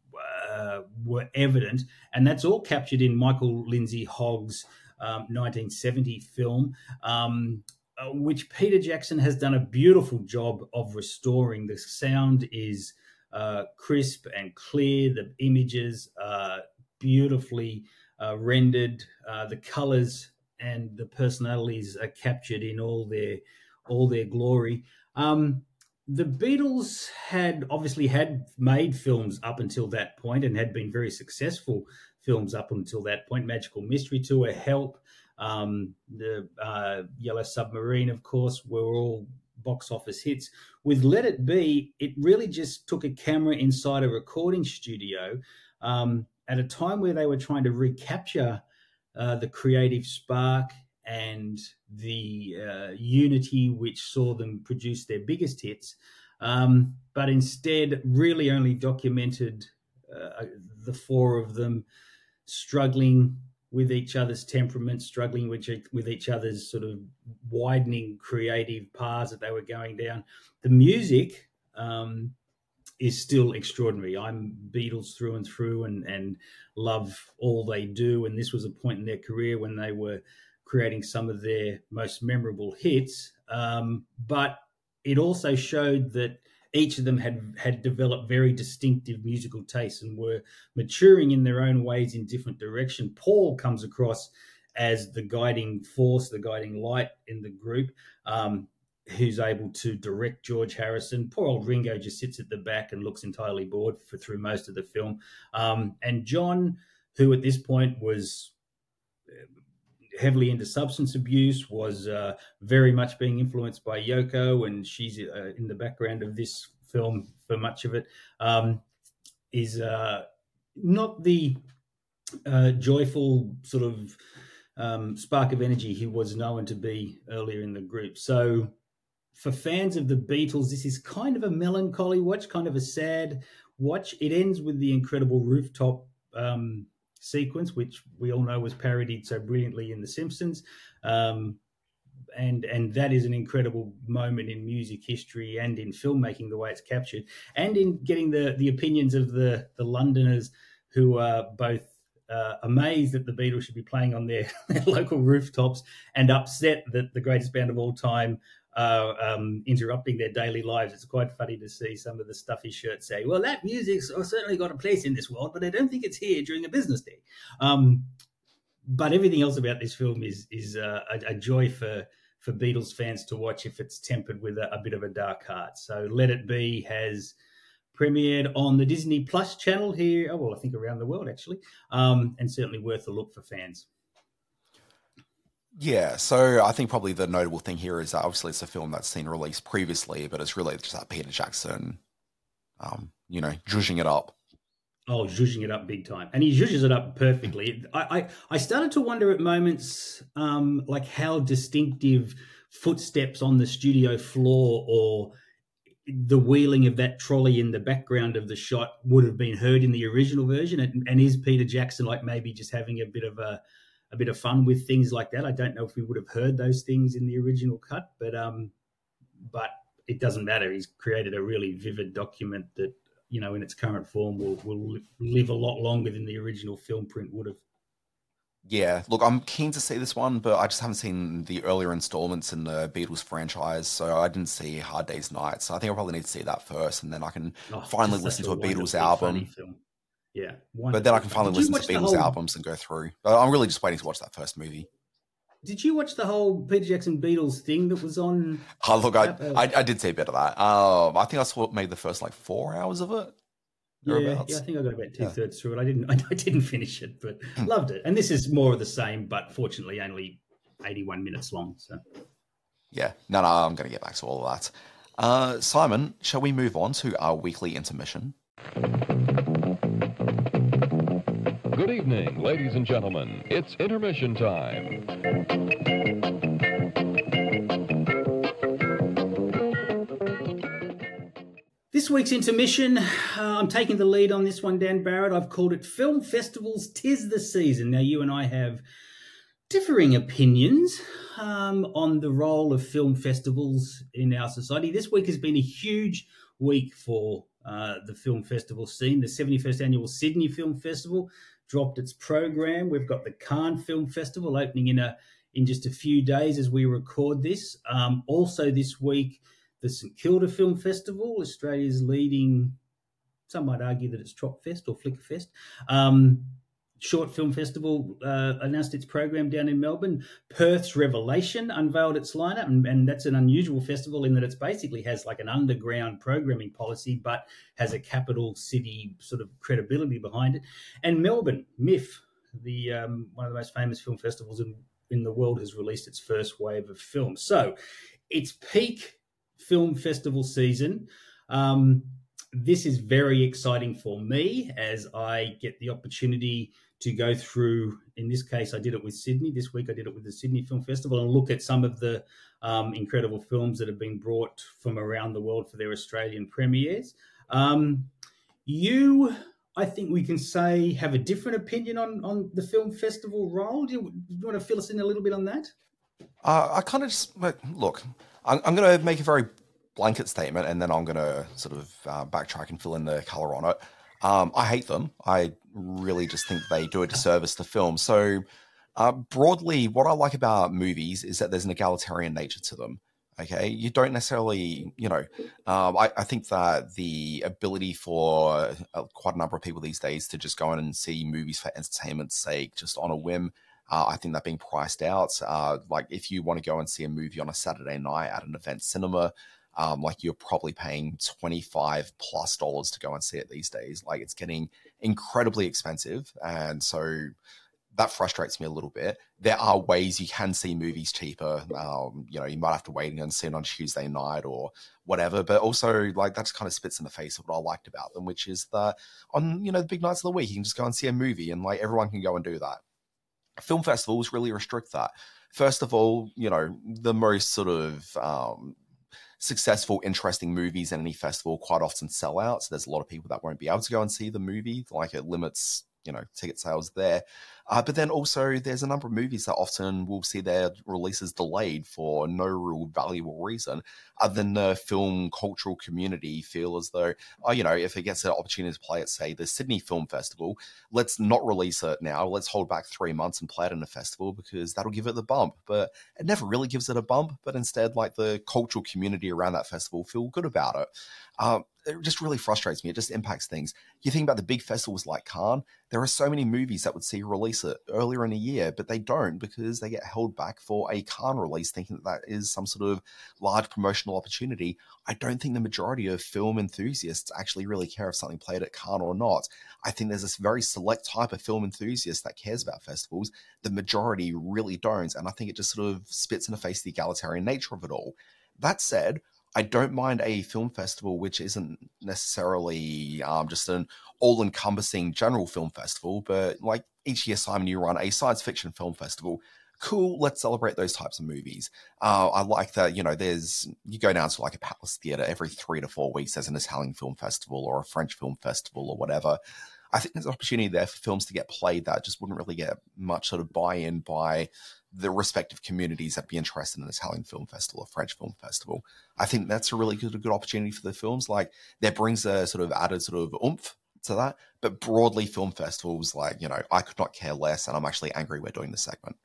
uh, were evident. And that's all captured in Michael Lindsay Hogg's Um, nineteen seventy film, um, uh, which Peter Jackson has done a beautiful job of restoring. The sound is uh, crisp and clear. The images are beautifully uh, rendered. Uh, the colours and the personalities are captured in all their all their glory. Um, the Beatles had obviously had made films up until that point and had been very successful films up until that point. Magical Mystery Tour, Help, um, the uh, Yellow Submarine, of course, were all box office hits. With Let It Be, it really just took a camera inside a recording studio um, at a time where they were trying to recapture uh, the creative spark and the uh, unity which saw them produce their biggest hits, um, but instead really only documented uh, the four of them struggling with each other's temperament, struggling with, with each other's sort of widening creative paths that they were going down. The music um, is still extraordinary. I'm Beatles through and through and, and love all they do. And this was a point in their career when they were creating some of their most memorable hits. Um, but it also showed that each of them had had developed very distinctive musical tastes and were maturing in their own ways in different direction. Paul comes across as the guiding force, the guiding light in the group, um, who's able to direct George Harrison. Poor old Ringo just sits at the back and looks entirely bored for through most of the film. Um, and John, who at this point was heavily into substance abuse, was uh, very much being influenced by Yoko, and she's uh, in the background of this film for much of it, um, is uh, not the uh, joyful sort of um, spark of energy he was known to be earlier in the group. So for fans of the Beatles, this is kind of a melancholy watch, kind of a sad watch. It ends with the incredible rooftop um sequence, which we all know was parodied so brilliantly in The Simpsons. Um, and and that is an incredible moment in music history and in filmmaking, the way it's captured, and in getting the, the opinions of the, the Londoners who are both uh, amazed that the Beatles should be playing on their, their local rooftops and upset that the greatest band of all time are um, interrupting their daily lives. It's quite funny to see some of the stuffy shirts say, well, that music's certainly got a place in this world, but I don't think it's here during a business day. Um, but everything else about this film is is uh, a, a joy for for Beatles fans to watch if it's tempered with a, a bit of a dark heart. So Let It Be has premiered on the Disney Plus channel here, oh, well, I think around the world, actually, um, and certainly worth a look for fans. Yeah, so I think probably the notable thing here is that obviously it's a film that's seen released previously, but it's really just that Peter Jackson, um, you know, zhuzhing it up. Oh, zhuzhing it up big time. And he zhuzhes it up perfectly. I, I, I started to wonder at moments um, like how distinctive footsteps on the studio floor or the wheeling of that trolley in the background of the shot would have been heard in the original version. And, and is Peter Jackson like maybe just having a bit of a, a bit of fun with things like that? I don't know if we would have heard those things in the original cut, but um, but it doesn't matter. He's created a really vivid document that, you know, in its current form will will live a lot longer than the original film print would have. Yeah, look, I'm keen to see this one, but I just haven't seen the earlier installments in the Beatles franchise, so I didn't see Hard Day's Night. So I think I probably need to see that first, and then I can Oh, finally just listen such to a Beatles wonderfully funny album. film. Yeah, But then I can wonderfully finally funny. Did you listen to watch the Beatles whole- albums and go through. But I'm really just waiting to watch that first movie. Did you watch the whole Peter Jackson Beatles thing that was on? Oh, look, I, Uh, I I did see a bit of that. Um, I think I saw maybe the first like four hours of it. Yeah, thereabouts. yeah, I think I got about two Yeah. thirds through it. I didn't, I didn't finish it, but loved it. And this is more of the same, but fortunately only eighty-one minutes long. So Yeah, no, no, I'm going to get back to all of that. Uh, Simon, shall we move on to our weekly intermission? Good evening, ladies and gentlemen. It's intermission time. this week's intermission, uh, I'm taking the lead on this one, Dan Barrett. I've called it Film Festivals 'Tis the Season. Now, you and I have differing opinions um, on the role of film festivals in our society. This week has been a huge week for uh, the film festival scene. The seventy-first Annual Sydney Film Festival dropped its program. We've got the Cannes Film Festival opening in a in just a few days as we record this. Um, also this week, the St Kilda Film Festival, Australia's leading, some might argue that it's Trop Fest or Flicker Fest, um, Short Film Festival uh, announced its program down in Melbourne. Perth's Revelation unveiled its lineup, and, and that's an unusual festival in that it basically has like an underground programming policy, but has a capital city sort of credibility behind it. And Melbourne, M I F, the um, one of the most famous film festivals in, in the world, has released its first wave of films. So it's peak film festival season. Um, this is very exciting for me as I get the opportunity to go through, in this case, I did it with Sydney. This week I did it with the Sydney Film Festival and look at some of the um, incredible films that have been brought from around the world for their Australian premieres. Um, you, I think we can say, have a different opinion on, on the film festival role. Do you, do you want to fill us in a little bit on that? Uh, I kind of just, look, I'm, I'm going to make a very blanket statement and then I'm going to sort of uh, backtrack and fill in the colour on it. Um, I hate them. I really just think they do a disservice to film. So uh, broadly, what I like about movies is that there's an egalitarian nature to them. Okay, you don't necessarily, you know, um, I, I think that the ability for uh, quite a number of people these days to just go in and see movies for entertainment's sake, just on a whim, uh, I think that being priced out. Uh, like if you want to go and see a movie on a Saturday night at an event cinema, Um, like you're probably paying twenty-five plus dollars to go and see it these days. Like it's getting incredibly expensive. And so that frustrates me a little bit. There are ways you can see movies cheaper. Um, you know, you might have to wait and see it on Tuesday night or whatever, but also like that just kind of spits in the face of what I liked about them, which is that on, you know, the big nights of the week, you can just go and see a movie and like everyone can go and do that. Film festivals really restrict that. First of all, you know, the most sort of, um, successful, interesting movies in any festival quite often sell out. So there's a lot of people that won't be able to go and see the movie. Like it limits, you know, ticket sales there. Uh, but then also there's a number of movies that often will see their releases delayed for no real valuable reason other than the film cultural community feel as though, oh, you know, if it gets an opportunity to play at, say, the Sydney Film Festival, let's not release it now. Let's hold back three months and play it in a festival because that'll give it the bump. But it never really gives it a bump, but instead like the cultural community around that festival feel good about it. Um, it just really frustrates me. It just impacts things. You think about the big festivals like Cannes, there are so many movies that would see a release it earlier in a year, but they don't because they get held back for a Cannes release, thinking that that is some sort of large promotional opportunity. I don't think the majority of film enthusiasts actually really care if something played at Cannes or not. I think there's this very select type of film enthusiast that cares about festivals. The majority really don't, and I think it just sort of spits in the face of the egalitarian nature of it all. That said, I don't mind a film festival which isn't necessarily um, just an all-encompassing general film festival, but like each year, Simon, you run a science fiction film festival. Cool, let's celebrate those types of movies. Uh, I like that, you know, there's, you go down to like a Palace Theatre every three to four weeks, there's an Italian film festival or a French film festival or whatever. I think there's an opportunity there for films to get played that just wouldn't really get much sort of buy-in by the respective communities that'd be interested in an Italian film festival or French film festival. I think that's a really good, a good opportunity for the films. Like, that brings a sort of added sort of oomph to that. But broadly, film festivals, like, you know, I could not care less, and I'm actually angry we're doing this segment.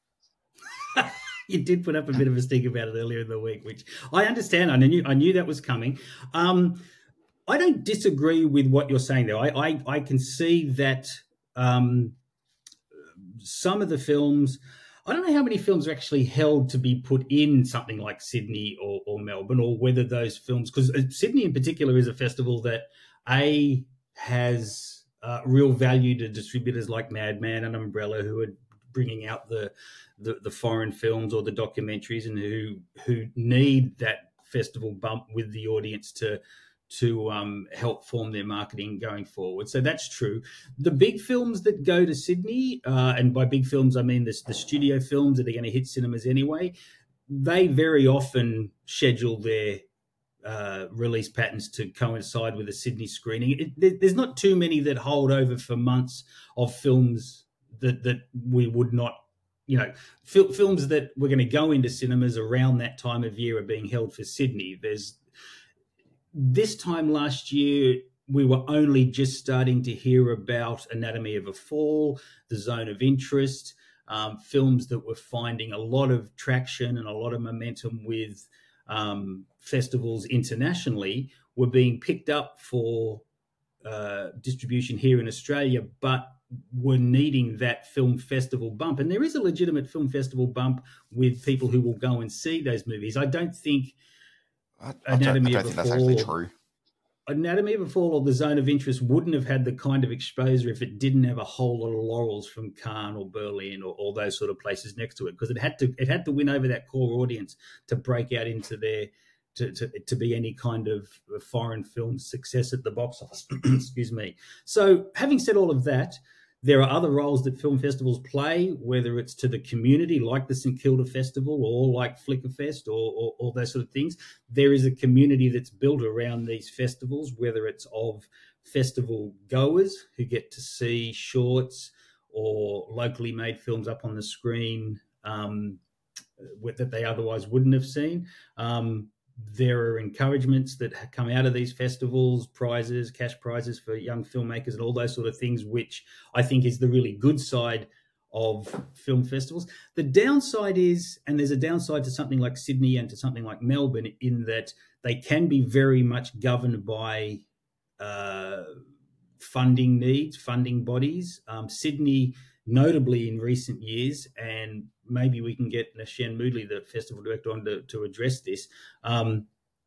You did put up a bit of a stink about it earlier in the week, which I understand. I knew I knew that was coming. Um, I don't disagree with what you're saying, though. I I, I can see that um, some of the films, I don't know how many films are actually held to be put in something like Sydney or, or Melbourne, or whether those films, because Sydney in particular is a festival that, A, has uh, real value to distributors like Madman and Umbrella, who are bringing out the, the the foreign films or the documentaries, and who who need that festival bump with the audience to to um, help form their marketing going forward. So that's true. The big films that go to Sydney, uh, and by big films I mean the, the studio films that are going to hit cinemas anyway, they very often schedule their uh, release patterns to coincide with a Sydney screening. It, there, there's not too many that hold over for months of films that that we would not, you know, fil- films that were going to go into cinemas around that time of year are being held for Sydney. There's This time last year, we were only just starting to hear about Anatomy of a Fall, The Zone of Interest, um, films that were finding a lot of traction and a lot of momentum with um, festivals internationally, were being picked up for uh, distribution here in Australia, but were needing that film festival bump. And there is a legitimate film festival bump with people who will go and see those movies. I don't think I, I Anatomy don't, I don't think that's actually true. Anatomy of a Fall or The Zone of Interest wouldn't have had the kind of exposure if it didn't have a whole lot of laurels from Cannes or Berlin or all those sort of places next to it, because it had to it had to win over that core audience to break out into their to to, to be any kind of foreign film success at the box office. Excuse me. So, having said all of that, there are other roles that film festivals play, whether it's to the community, like the St Kilda Festival, or like Flickerfest, or, or, or those sort of things. There is a community that's built around these festivals, whether it's of festival goers who get to see shorts or locally made films up on the screen um, that they otherwise wouldn't have seen. Um, There are encouragements that come out of these festivals, prizes, cash prizes for young filmmakers and all those sort of things, which I think is the really good side of film festivals. The downside is, and there's a downside to something like Sydney and to something like Melbourne, in that they can be very much governed by uh, funding needs, funding bodies. Um, Sydney, notably in recent years, and maybe we can get Nashen Moodley, the festival director, on to, to address this, um,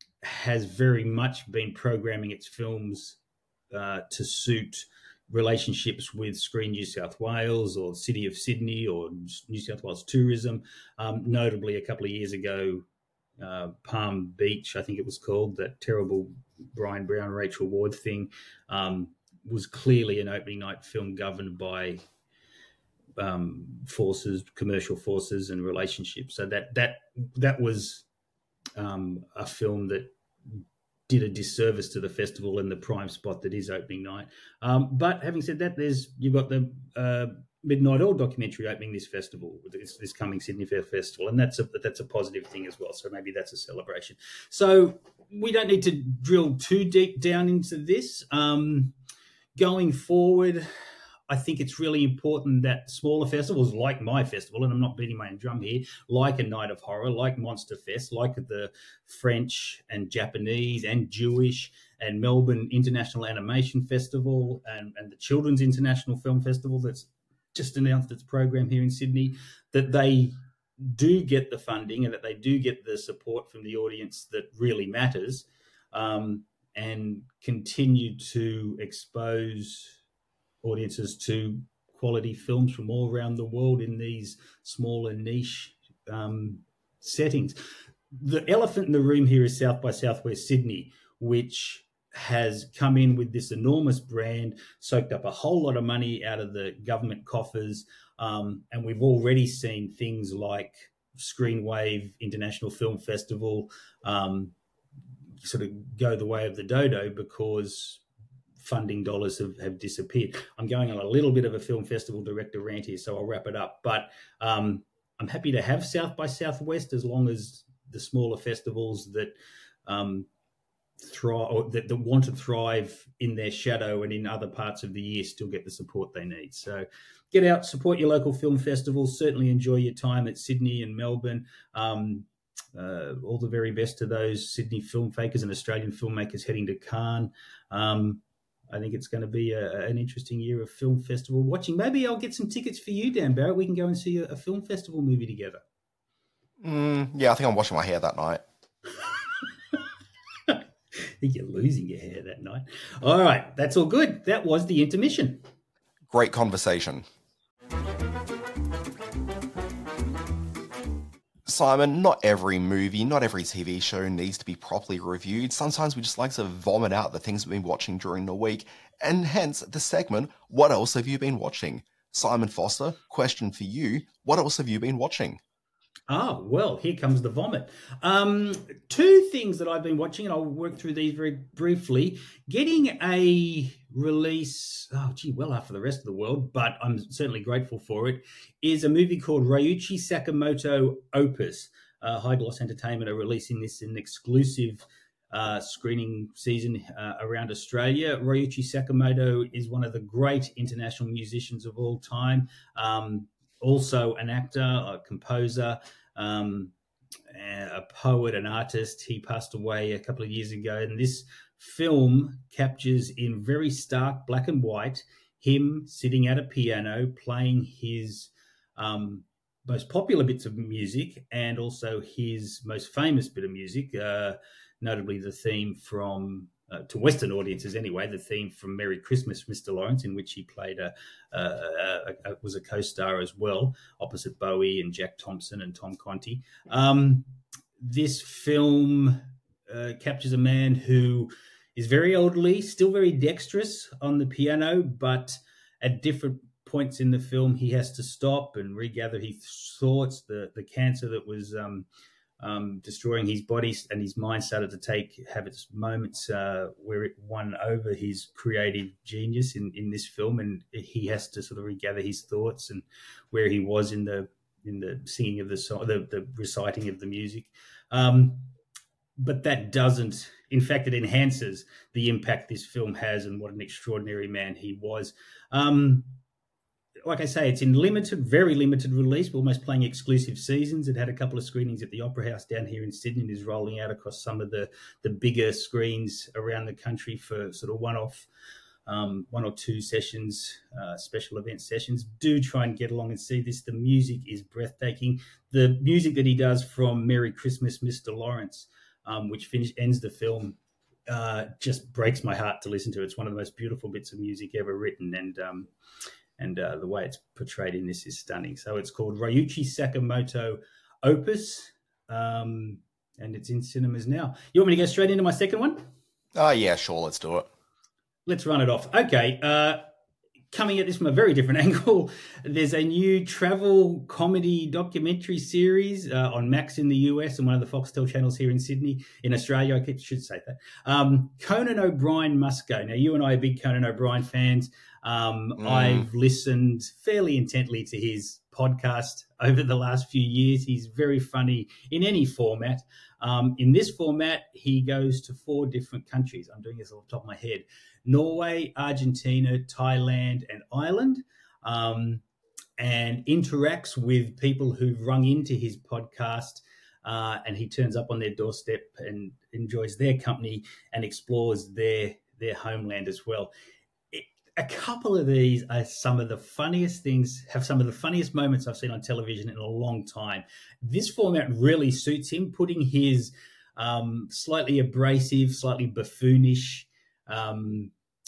has very much been programming its films uh, to suit relationships with Screen New South Wales or the City of Sydney or New South Wales Tourism. Um, notably, a couple of years ago, uh, Palm Beach, I think it was called, that terrible Brian Brown, Rachel Ward thing, um, was clearly an opening night film governed by um, forces, commercial forces and relationships. So that that that was um, a film that did a disservice to the festival in the prime spot that is opening night. Um, but having said that, there's you've got the uh, Midnight Oil documentary opening this festival, this, this coming Sydney Fair Festival, and that's a that's a positive thing as well. So maybe that's a celebration. So we don't need to drill too deep down into this. Um, going forward, I think it's really important that smaller festivals like my festival, and I'm not beating my own drum here, like A Night of Horror, like Monster Fest, like the French and Japanese and Jewish and Melbourne International Animation Festival and, and the Children's International Film Festival that's just announced its program here in Sydney, that they do get the funding and that they do get the support from the audience that really matters, um, and continue to expose audiences to quality films from all around the world in these smaller niche um, settings. The elephant in the room here is South by Southwest Sydney, which has come in with this enormous brand, soaked up a whole lot of money out of the government coffers, um, and we've already seen things like Screenwave International Film Festival um, sort of go the way of the dodo because funding dollars have, have disappeared. I'm going on a little bit of a film festival director rant here, so I'll wrap it up. But um, I'm happy to have South by Southwest as long as the smaller festivals that um, thrive or that, that want to thrive in their shadow and in other parts of the year still get the support they need. So get out, support your local film festivals. Certainly enjoy your time at Sydney and Melbourne. Um, uh, all the very best to those Sydney filmmakers and Australian filmmakers heading to Cannes. Um, I think it's going to be a, an interesting year of film festival watching. Maybe I'll get some tickets for you, Dan Barrett. We can go and see a, a film festival movie together. Mm, yeah, I think I'm washing my hair that night. I think you're losing your hair that night. All right, that's all good. That was the intermission. Great conversation. Simon, not every movie, not every T V show needs to be properly reviewed. Sometimes we just like to vomit out the things we've been watching during the week, and hence the segment, What Else Have You Been Watching? Simon Foster, question for you, what else have you been watching? Ah, well, here comes the vomit. Um, two things that I've been watching, and I'll work through these very briefly. Getting a release, oh, gee, well after the rest of the world, but I'm certainly grateful for it, is a movie called Ryuichi Sakamoto Opus. Uh, High Gloss Entertainment are releasing this in an exclusive uh, screening season uh, around Australia. Ryuichi Sakamoto is one of the great international musicians of all time. Um, Also an actor, a composer, um, a poet, an artist. He passed away a couple of years ago. And this film captures in very stark black and white him sitting at a piano playing his um, most popular bits of music and also his most famous bit of music, uh, notably the theme from... Uh, to Western audiences anyway, the theme from Merry Christmas, Mister Lawrence, in which he played a, a, a, a was a co-star as well, opposite Bowie and Jack Thompson and Tom Conti. Um, this film uh, captures a man who is very elderly, still very dexterous on the piano, but at different points in the film, he has to stop and regather his thoughts. The the cancer that was um, Um, destroying his body and his mind started to take have its moments uh, where it won over his creative genius in, in this film, and he has to sort of regather his thoughts and where he was in the in the singing of the song, the, the reciting of the music. Um, but that doesn't, in fact, it enhances the impact this film has and what an extraordinary man he was. Um, Like I say, it's in limited, very limited release. We're almost playing exclusive seasons. It had a couple of screenings at the Opera House down here in Sydney and is rolling out across some of the, the bigger screens around the country for sort of one-off, um, one or two sessions, uh, special event sessions. Do try and get along and see this. The music is breathtaking. The music that he does from Merry Christmas, Mister Lawrence, um, which finish, ends the film, uh, just breaks my heart to listen to. It's one of the most beautiful bits of music ever written, and um, and uh, the way it's portrayed in this is stunning. So it's called Ryuichi Sakamoto Opus, um, and it's in cinemas now. You want me to go straight into my second one? Oh, uh, yeah, sure, let's do it. Let's run it off. Okay, uh, coming at this from a very different angle, there's a new travel comedy documentary series uh, on Max in the U S and one of the Foxtel channels here in Sydney. In Australia, I should say that. Um, Conan O'Brien Must Go. Now, you and I are big Conan O'Brien fans. Um, mm. I've listened fairly intently to his podcast over the last few years. He's very funny in any format. Um, in this format, he goes to four different countries. I'm doing this off the top of my head. Norway, Argentina, Thailand, and Ireland, um, and interacts with people who've rung into his podcast uh, and he turns up on their doorstep and enjoys their company and explores their their homeland as well. It, a couple of these are some of the funniest things, have some of the funniest moments I've seen on television in a long time. This format really suits him, putting his um, slightly abrasive, slightly buffoonish, um,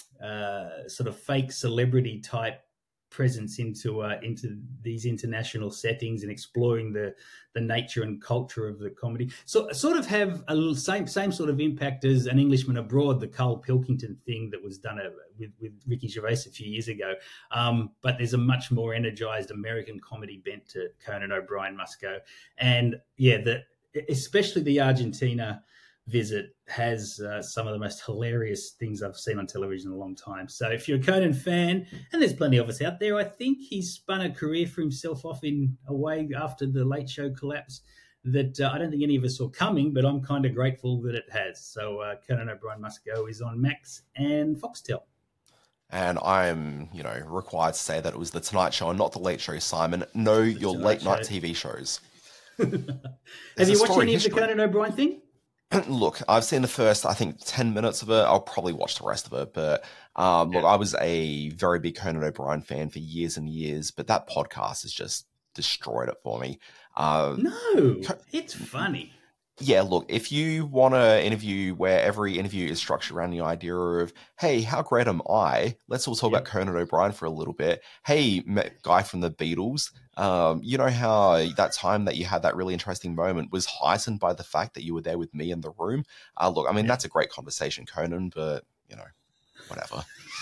uh, sort of fake celebrity type presence into uh, into these international settings and exploring the the nature and culture of the comedy. So sort of have a little same same sort of impact as An Englishman Abroad, the Carl Pilkington thing that was done with with Ricky Gervais a few years ago. Um, but there's a much more energized American comedy bent to Conan O'Brien Must Go, and yeah, the especially the Argentina visit has uh, some of the most hilarious things I've seen on television in a long time. So if you're a Conan fan, and there's plenty of us out there, I think he's spun a career for himself off in a way after the Late Show collapse that uh, I don't think any of us saw coming, but I'm kind of grateful that it has. So uh, Conan O'Brien Must Go is on Max and Foxtel. And I'm, you know, required to say that it was the Tonight Show and not the Late Show, Simon. Know your late night T V shows. Have you watched any history. of the Conan O'Brien thing? Look, I've seen the first, I think, ten minutes of it. I'll probably watch the rest of it. But um, look, I was a very big Conan O'Brien fan for years and years, but that podcast has just destroyed it for me. Uh, no, it's funny. Yeah, look, if you want an interview where every interview is structured around the idea of, hey, how great am I? Let's all talk yeah. about Conan O'Brien for a little bit. Hey, guy from the Beatles, um, you know how that time that you had that really interesting moment was heightened by the fact that you were there with me in the room? Uh, look, I mean, yeah. that's a great conversation, Conan, but, you know, whatever.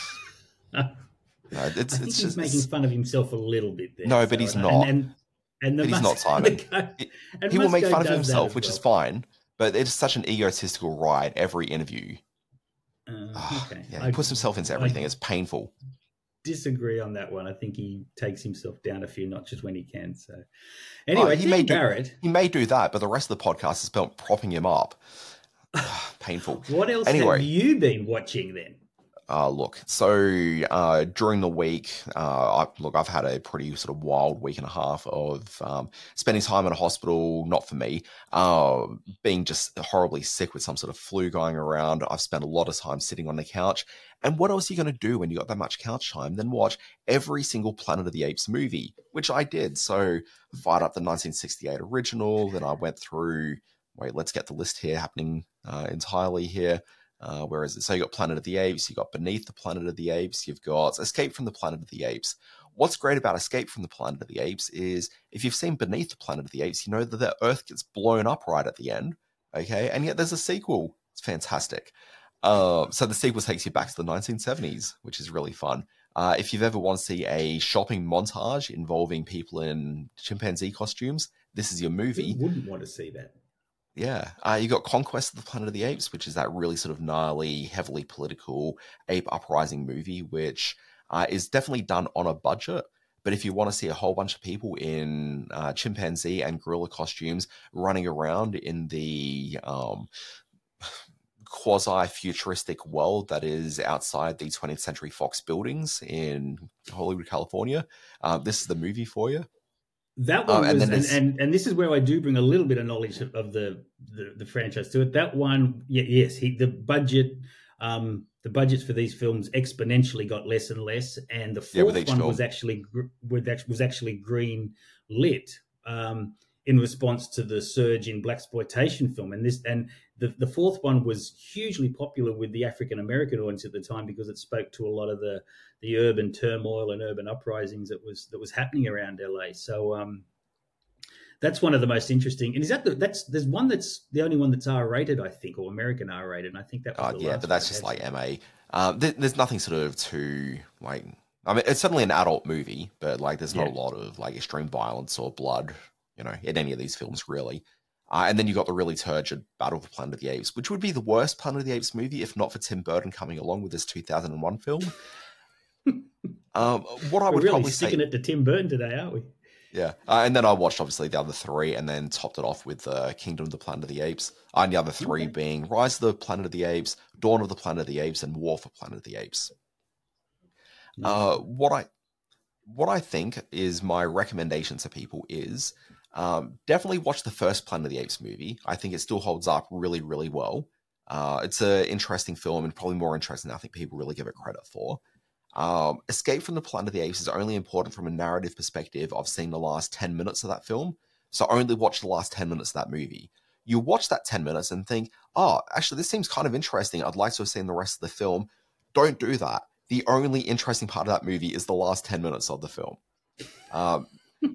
no, it's, I think it's he's just, making fun of himself a little bit there. No, so, but he's and, not. And, And the but he's Mus- not Simon. Guy, he, he will make fun of himself, well. which is fine, but it's such an egotistical ride every interview. Uh, okay. Yeah, he I, puts himself into everything. I it's painful. Disagree on that one. I think he takes himself down a few notches when he can. So, anyway, oh, he Dan may do, Barrett. He may do that, but the rest of the podcast is about propping him up. Painful. What else anyway, have you been watching then? Uh, look, so uh, during the week, uh, I, look, I've had a pretty sort of wild week and a half of um, spending time in a hospital, not for me, uh, being just horribly sick with some sort of flu going around. I've spent a lot of time sitting on the couch. And what else are you going to do when you got that much couch time? Then watch every single Planet of the Apes movie, which I did. So fired up the nineteen sixty-eight original, then I went through, wait, let's get the list here happening uh, entirely here. Uh, where is it? So you got Planet of the Apes, you got Beneath the Planet of the Apes, you've got Escape from the Planet of the Apes. What's great about Escape from the Planet of the Apes is if you've seen Beneath the Planet of the Apes, you know that the Earth gets blown up right at the end, okay? And yet there's a sequel. It's fantastic. Uh, so the sequel takes you back to the nineteen seventies, which is really fun. Uh, if you've ever want to see a shopping montage involving people in chimpanzee costumes, this is your movie. Who wouldn't want to see that? Yeah, uh, you got Conquest of the Planet of the Apes, which is that really sort of gnarly, heavily political ape uprising movie, which uh, is definitely done on a budget. But if you want to see a whole bunch of people in uh, chimpanzee and gorilla costumes running around in the um, quasi-futuristic world that is outside the twentieth Century Fox buildings in Hollywood, California, uh, this is the movie for you. That one um, and, was, and, and, and and this is where I do bring a little bit of knowledge of, of the, the the franchise to it. That one, yeah, yes, he, the budget, um, the budgets for these films exponentially got less and less, and the fourth yeah, one film. was actually was actually green lit um, in response to the surge in blaxploitation film, and this and the the fourth one was hugely popular with the African American audience at the time because it spoke to a lot of the. the urban turmoil and urban uprisings that was that was happening around L A. So um, that's one of the most interesting. And is that the, that's there's one that's the only one that's R rated, I think, or American R rated. And I think that was oh, the yeah, last but that's just like M A. Um, th- there's nothing sort of too like. I mean, it's certainly an adult movie, but like there's not yeah. a lot of like extreme violence or blood, you know, in any of these films really. Uh, and then you got the really turgid Battle of the Planet of the Apes, which would be the worst Planet of the Apes movie if not for Tim Burton coming along with this two thousand one film. um, what I We're would really probably sticking say, it to Tim Burton today, aren't we? Yeah, uh, and then I watched obviously the other three, and then topped it off with uh, Kingdom of the Planet of the Apes. Uh, and the other three okay. being Rise of the Planet of the Apes, Dawn of the Planet of the Apes, and War for Planet of the Apes. Nice. Uh, what I what I think is my recommendation to people is Um, definitely watch the first Planet of the Apes movie. I think it still holds up really, really well. Uh, it's an interesting film and probably more interesting than I think people really give it credit for. Um, Escape from the Planet of the Apes is only important from a narrative perspective of seeing the last ten minutes of that film. So only watch the last ten minutes of that movie. You watch that ten minutes and think, oh, actually, this seems kind of interesting. I'd like to have seen the rest of the film. Don't do that. The only interesting part of that movie is the last ten minutes of the film. Um,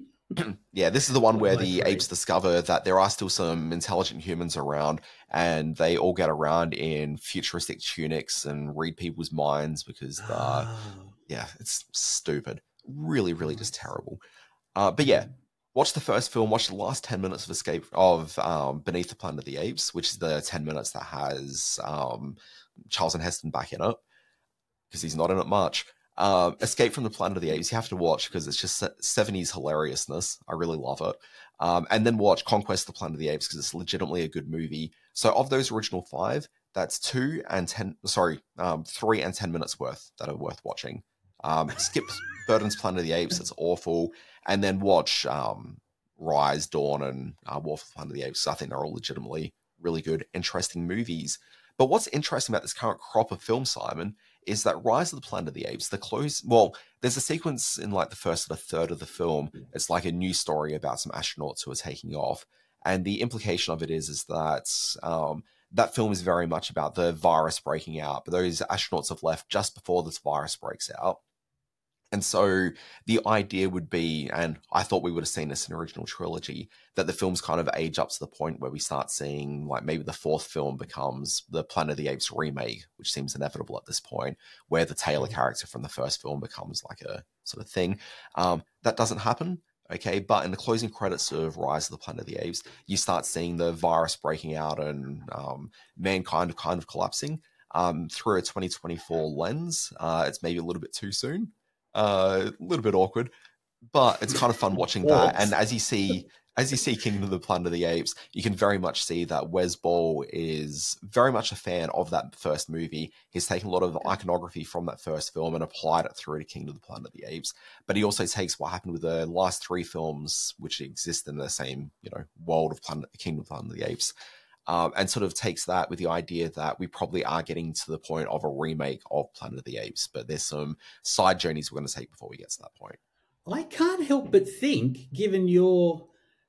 yeah, this is the one where the apes discover that there are still some intelligent humans around, and they all get around in futuristic tunics and read people's minds because, uh, oh. yeah, it's stupid. Really, really just terrible. Uh, but yeah, watch the first film, watch the last ten minutes of Escape of um, Beneath the Planet of the Apes, which is the ten minutes that has um, Charlton Heston back in it, because he's not in it much. Um, Escape from the Planet of the Apes, you have to watch because it's just seventies hilariousness. I really love it. Um, and then watch Conquest of the Planet of the Apes because it's legitimately a good movie. So of those original five, that's two and ten, sorry, um, three and ten minutes worth that are worth watching. Um, skip Burton's Planet of the Apes, it's awful. And then watch um, Rise, Dawn, and uh, War for the Planet of the Apes. I think they're all legitimately really good, interesting movies. But what's interesting about this current crop of film, Simon, is that Rise of the Planet of the Apes, the close, well, there's a sequence in like the first and a third of the film. It's like a news story about some astronauts who are taking off. And the implication of it is, is that um, that film is very much about the virus breaking out. But those astronauts have left just before this virus breaks out. And so the idea would be, and I thought we would have seen this in the original trilogy, that the films kind of age up to the point where we start seeing, like, maybe the fourth film becomes the Planet of the Apes remake, which seems inevitable at this point, where the Taylor character from the first film becomes like a sort of thing. Um, that doesn't happen, okay? But in the closing credits of Rise of the Planet of the Apes, you start seeing the virus breaking out and um, mankind kind of collapsing. Um, through a twenty twenty-four lens, uh, it's maybe a little bit too soon. Uh, a little bit awkward, but it's kind of fun watching that. And as you see, as you see Kingdom of the Planet of the Apes, you can very much see that Wes Ball is very much a fan of that first movie. He's taken a lot of iconography from that first film and applied it through to Kingdom of the Planet of the Apes. But he also takes what happened with the last three films, which exist in the same, you know, world of Planet, Kingdom of the Planet of the Apes. Um, and sort of takes that with the idea that we probably are getting to the point of a remake of Planet of the Apes, but there's some side journeys we're going to take before we get to that point. I can't help but think, given your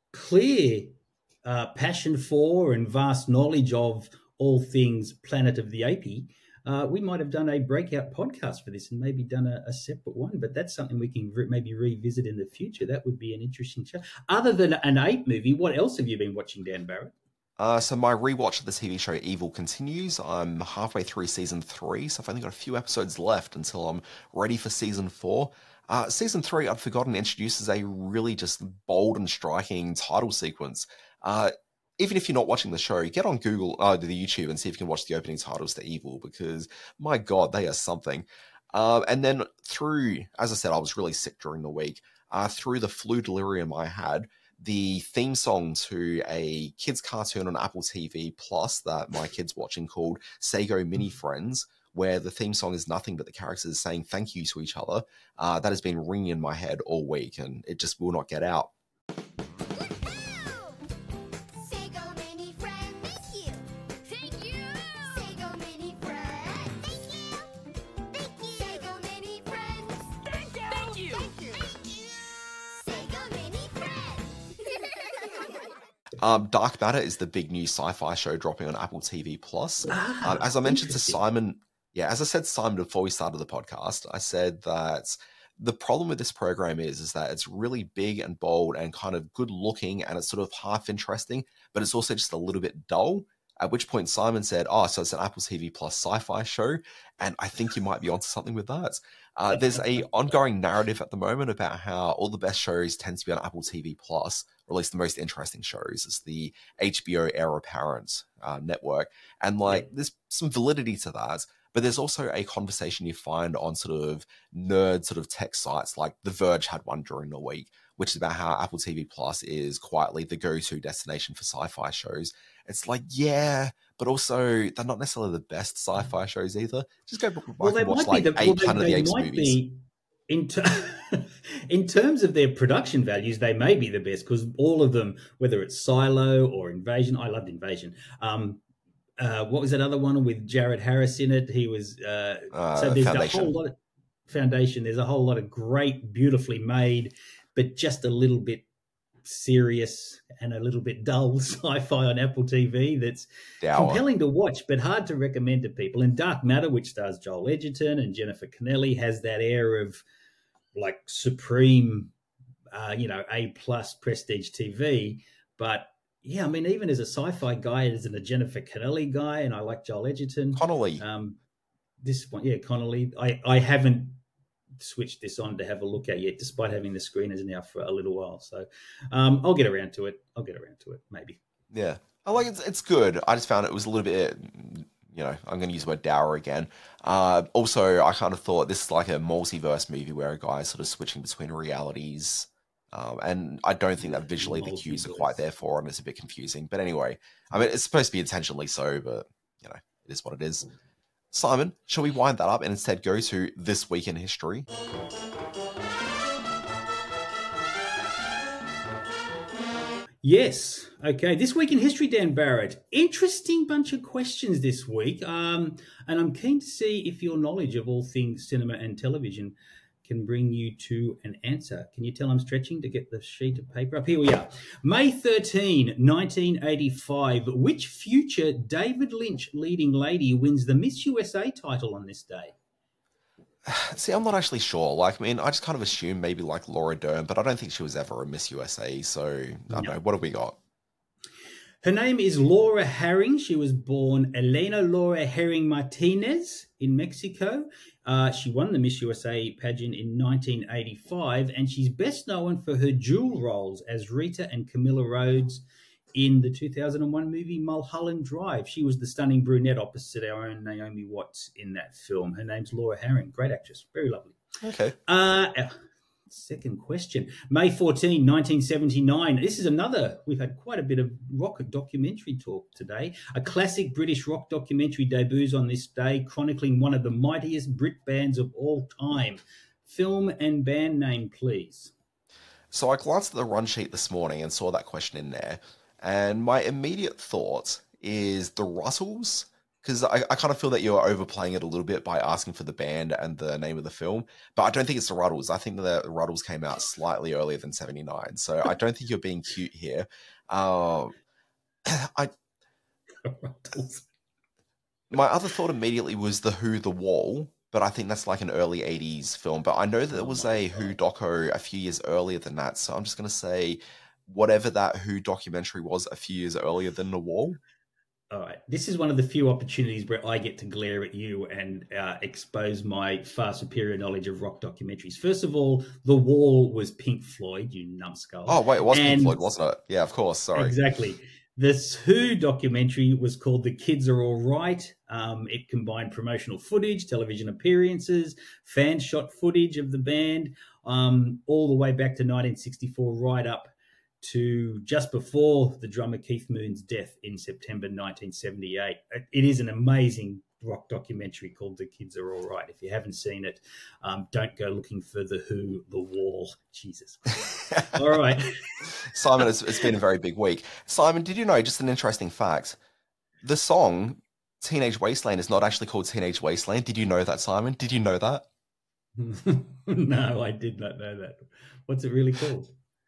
clear uh, passion for and vast knowledge of all things Planet of the Apes, uh, we might have done a breakout podcast for this and maybe done a, a separate one, but that's something we can re- maybe revisit in the future. That would be an interesting show. Other than an ape movie, what else have you been watching, Dan Barrett? Uh, so my rewatch of the T V show Evil continues. I'm halfway through season three, so I've only got a few episodes left until I'm ready for season four. Uh, season three, I'd forgotten, introduces a really just bold and striking title sequence. Uh, even if you're not watching the show, get on Google, uh, the YouTube, and see if you can watch the opening titles to Evil, because my God, they are something. Uh, and then through, as I said, I was really sick during the week. Uh, through the flu delirium I had, the theme song to a kids cartoon on Apple T V Plus that my kid's watching called Sego Mini Friends, where the theme song is nothing but the characters saying thank you to each other. Uh, that has been ringing in my head all week, and it just will not get out. Um, Dark Matter is the big new sci-fi show dropping on Apple T V Plus. Ah, um, as I mentioned to Simon, yeah, as I said to Simon before we started the podcast, I said that the problem with this program is, is that it's really big and bold and kind of good looking, and it's sort of half interesting, but it's also just a little bit dull. At which point Simon said, oh, so it's an Apple T V Plus sci-fi show, and I think you might be onto something with that. Uh, there's a ongoing narrative at the moment about how all the best shows tend to be on Apple T V Plus, or at least the most interesting shows. It's the H B O Heir Apparent uh, network. And like, there's some validity to that, but there's also a conversation you find on sort of nerd sort of tech sites, like The Verge had one during the week, which is about how Apple T V Plus is quietly the go-to destination for sci-fi shows. It's like, yeah, but also they're not necessarily the best sci-fi shows either. Just go back well, and watch like the, eight well, Planet of the Apes movies. Be in, t- In terms of their production values, they may be the best because all of them, whether it's Silo or Invasion, I loved Invasion. Um, uh, what was that other one with Jared Harris in it? He was uh, uh, so there's Foundation. a whole lot of Foundation. There's a whole lot of great, beautifully made, but just a little bit serious and a little bit dull sci-fi on Apple T V that's Dour. compelling to watch but hard to recommend to people. And Dark Matter, which stars Joel Edgerton and Jennifer Connelly, has that air of like supreme uh, you know A plus prestige T V. But yeah, I mean, even as a sci-fi guy, as a Jennifer Connelly guy, and I like Joel Edgerton. Connolly. Um, this one, yeah, Connolly. I, I haven't switched this on to have a look at yet, despite having the screeners now for a little while. So um, I'll get around to it. I'll get around to it, maybe. Yeah. I like it's it's good. I just found it was a little bit, you know, I'm going to use the word dour again. Uh, also, I kind of thought this is like a multiverse movie where a guy is sort of switching between realities. Um, and I don't think that visually the cues are quite there for, and it's a bit confusing. But anyway, I mean, it's supposed to be intentionally so, but, you know, it is what it is. Simon, shall we wind that up and instead go to This Week in History? Yes. Okay. This week in history, Dan Barrett. Interesting bunch of questions this week. Um, and I'm keen to see if your knowledge of all things cinema and television can bring you to an answer. Can you tell I'm stretching to get the sheet of paper up? Here we are. May thirteenth, nineteen eighty-five. Which future David Lynch leading lady wins the Miss U S A title on this day? See, I'm not actually sure. Like, I mean, I just kind of assume maybe like Laura Dern, but I don't think she was ever a Miss U S A. So, I don't no. know. What have we got? Her name is Laura Herring. She was born Elena Laura Herring Martinez in Mexico. Uh, she won the Miss U S A pageant in nineteen eighty-five, and she's best known for her dual roles as Rita and Camilla Rhodes in the two thousand one movie Mulholland Drive. She was the stunning brunette opposite our own Naomi Watts in that film. Her name's Laura Herring. Great actress. Very lovely. Okay. Uh, second question. May fourteenth, nineteen seventy-nine. This is another, we've had quite a bit of rock documentary talk today. A classic British rock documentary debuts on this day, chronicling one of the mightiest Brit bands of all time. Film and band name, please. So I glanced at the run sheet this morning and saw that question in there. And my immediate thought is the Russells, because I, I kind of feel that you're overplaying it a little bit by asking for the band and the name of the film. But I don't think it's the Ruddles. I think the Ruddles came out slightly earlier than seventy-nine. So I don't think you're being cute here. Um, I My other thought immediately was The Who, The Wall, but I think that's like an early eighties film. But I know that there was a Who doco a few years earlier than that. So I'm just going to say whatever that Who documentary was a few years earlier than The Wall. All right. This is one of the few opportunities where I get to glare at you and uh, expose my far superior knowledge of rock documentaries. First of all, The Wall was Pink Floyd, you numbskull. Oh, wait, it was and Pink Floyd, wasn't it? Yeah, of course. Sorry. Exactly. This Who documentary was called The Kids Are All Right. Um, it combined promotional footage, television appearances, fan shot footage of the band, um, all the way back to nineteen sixty-four, right up to just before the drummer Keith Moon's death in September nineteen seventy-eight. It is an amazing rock documentary called The Kids Are All Right. If you haven't seen it, um, don't go looking for The Who, The Wall. Jesus. All right. Simon, it's, it's been a very big week. Simon, did you know, just an interesting fact, the song Teenage Wasteland is not actually called Teenage Wasteland. Did you know that, Simon? Did you know that? No, I did not know that. What's it really called?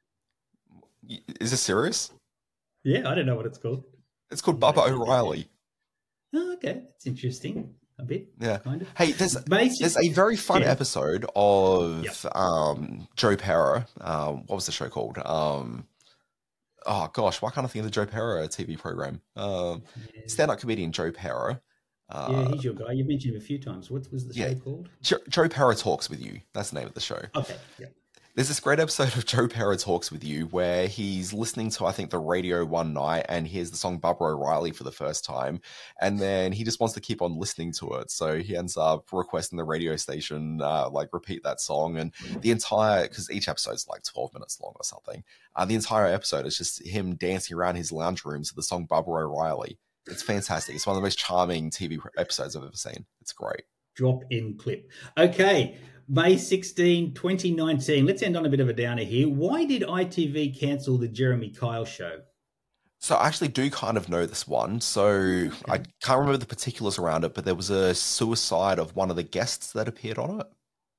Is this serious? Yeah, I don't know what it's called. It's called Bubba O'Reilly. Oh, okay. That's interesting. A bit. Yeah. Kind of. Hey, there's, Basic, there's a very fun yeah. episode of yep. um, Joe Pera. Um, what was the show called? Um, oh, gosh. Why can't I think of the Joe Pera T V program? Um, yeah. Stand-up comedian Joe Pera. Uh, yeah, he's your guy. You've mentioned him a few times. What was the yeah. show called? Jo- Joe Pera Talks With You. That's the name of the show. Okay, yeah. There's this great episode of Joe Pera Talks With You where he's listening to, I think, the radio one night and hears the song Bubba O'Reilly for the first time. And then he just wants to keep on listening to it. So he ends up requesting the radio station, uh, like, repeat that song. And the entire, because each episode's like twelve minutes long or something. Uh, the entire episode is just him dancing around his lounge room to the song Bubba O'Reilly. It's fantastic. It's one of the most charming T V episodes I've ever seen. It's great. Drop-in clip. Okay, May sixteenth, twenty nineteen. Let's end on a bit of a downer here. Why did I T V cancel the Jeremy Kyle show? So I actually do kind of know this one. So okay. I can't remember the particulars around it, but there was a suicide of one of the guests that appeared on it.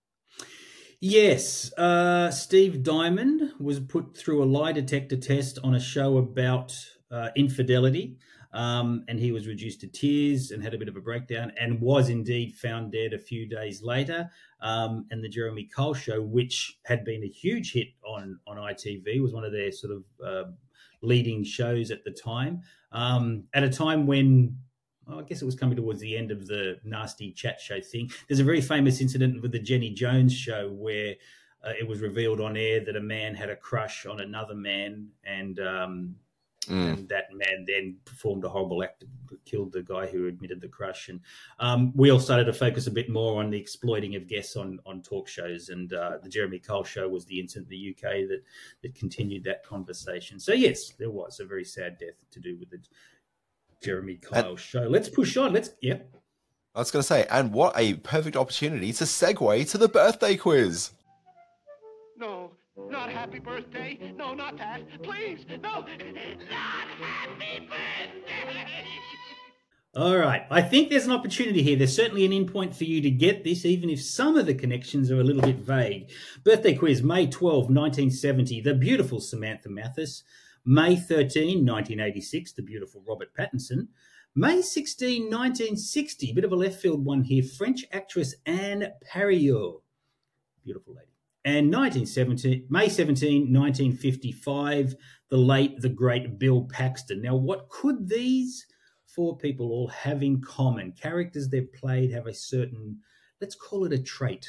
Yes, uh, Steve Diamond was put through a lie detector test on a show about uh, infidelity, um, and he was reduced to tears and had a bit of a breakdown and was indeed found dead a few days later. Um, and the Jeremy Kyle show, which had been a huge hit on, on I T V, was one of their sort of uh, leading shows at the time, um, at a time when well, I guess it was coming towards the end of the nasty chat show thing. There's a very famous incident with the Jenny Jones show where uh, it was revealed on air that a man had a crush on another man, and um, mm. and that man then performed a horrible act, killed the guy who admitted the crush. And um, we all started to focus a bit more on the exploiting of guests on, on talk shows, and uh, the Jeremy Kyle show was the incident in the U K that, that continued that conversation. So, yes, there was a very sad death to do with the Jeremy Kyle and, show. Let's push on. Let's, yeah. I was going to say, and what a perfect opportunity to segue to the birthday quiz. No, not happy birthday. No, not that. Please, no, not happy birthday. All right. I think there's an opportunity here. There's certainly an in point for you to get this, even if some of the connections are a little bit vague. Birthday quiz, May twelfth, nineteen seventy, the beautiful Samantha Mathis. May thirteenth, nineteen eighty-six, the beautiful Robert Pattinson. May sixteenth, nineteen sixty, bit of a left field one here, French actress Anne Parriot. Beautiful lady. And nineteen seventy, May seventeenth, nineteen fifty-five, the late, the great Bill Paxton. Now, what could these four people all have in common? Characters they've played have a certain, let's call it a trait.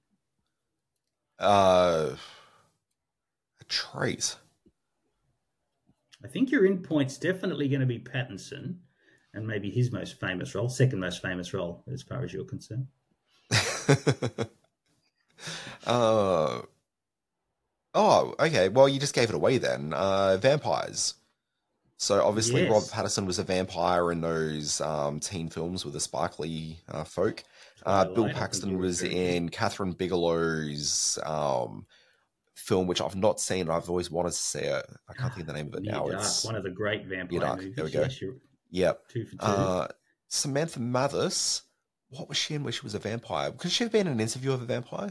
Uh, a trait? I think your in point's definitely going to be Pattinson, and maybe his most famous role, second most famous role, as far as you're concerned. uh, oh, okay. Well, you just gave it away then. Uh, vampires. So obviously, yes. Robert Pattinson was a vampire in those um, teen films with the sparkly uh, folk. Uh, Bill Paxton was in Catherine Bigelow's Um, film, which I've not seen. I've always wanted to see it. I can't think of the name of it now. Dark, it's one of the great vampire Dark. movies. There we go. Yes, yep. Two for two. Uh, Samantha Mathis. What was she in where she was a vampire? Could she have been in an interview of a vampire?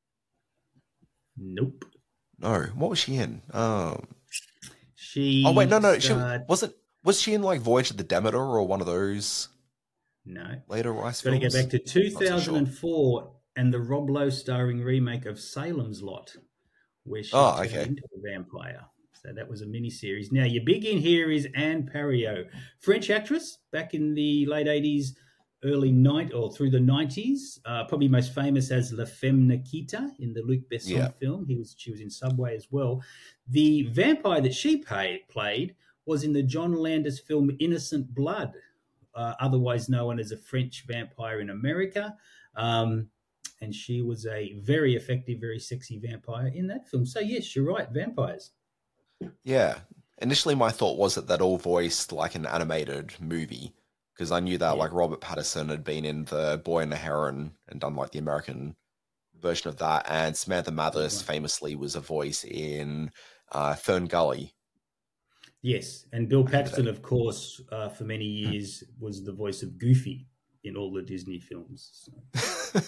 Nope. No. What was she in? Um, she. Oh wait, no, no. She uh, wasn't. Was she in like Voyage of the Demeter or one of those? No. Later Rice Got to films? go back to two thousand four so sure. and the Rob Lowe starring remake of Salem's Lot, where she oh, turned okay. into a vampire. So that was a miniseries. Now, your big in here is Anne Parriot, French actress back in the late eighties, early nineties, or through the nineties. Uh, probably most famous as La Femme Nikita in the Luc Besson yeah. film. He was She was in Subway as well. The vampire that she pay, played was in the John Landis film Innocent Blood, uh, otherwise known as a French vampire in America. Um, and she was a very effective, very sexy vampire in that film. So, yes, you're right, vampires. Yeah. Initially, my thought was that they'd all voiced like an animated movie, because I knew that yeah. like Robert Pattinson had been in The Boy and the Heron and done like the American version of that. And Samantha Mathis right. famously was a voice in uh, Fern Gully. Yes. And Bill Paxton, of course, uh, for many years was the voice of Goofy in all the Disney films. So.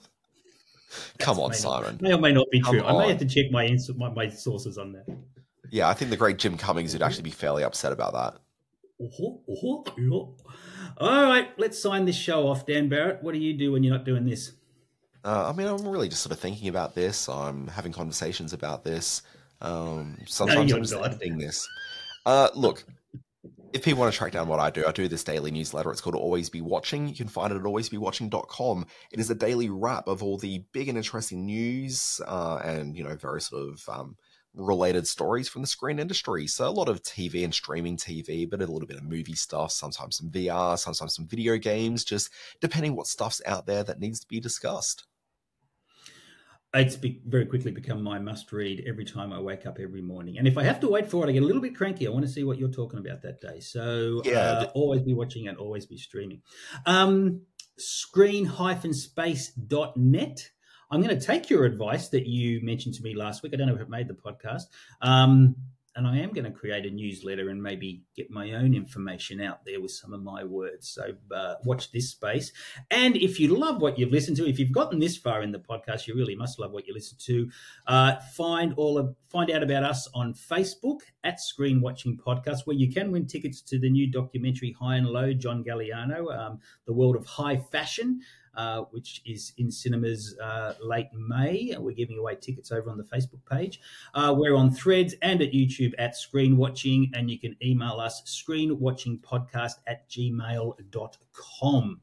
Come on, may Simon. Not, may or may not be Come true. on. I may have to check my, ins- my my sources on that. Yeah, I think the great Jim Cummings would actually be fairly upset about that. Uh-huh, uh-huh, yeah. All right, let's sign this show off. Dan Barrett, what do you do when you're not doing this? Uh, I mean, I'm really just sort of thinking about this. I'm having conversations about this. Um, sometimes no, I'm just not. editing this. Uh, look, if people want to track down what I do, I do this daily newsletter. It's called Always Be Watching. You can find it at always be watching dot com. It is a daily wrap of all the big and interesting news uh, and, you know, very sort of um, related stories from the screen industry. So a lot of T V and streaming T V, but a little bit of movie stuff, sometimes some V R, sometimes some video games, just depending what stuff's out there that needs to be discussed. It's be- very quickly become my must-read every time I wake up every morning. And if I have to wait for it, I get a little bit cranky. I want to see what you're talking about that day. So yeah, uh, the- always be watching and always be streaming. Um, screen space dot net. I'm going to take your advice that you mentioned to me last week. I don't know if it made the podcast. Um, and I am going to create a newsletter and maybe get my own information out there with some of my words. So uh, watch this space. And if you love what you've listened to, if you've gotten this far in the podcast, you really must love what you listen to. Uh, find all of, find out about us on Facebook at Screen Watching Podcast, where you can win tickets to the new documentary High and Low, John Galliano, um, The World of High Fashion. Uh, which is in cinemas uh, late May. We're giving away tickets over on the Facebook page. Uh, we're on Threads and at YouTube at Screen Watching, and you can email us screenwatchingpodcast at gmail dot com.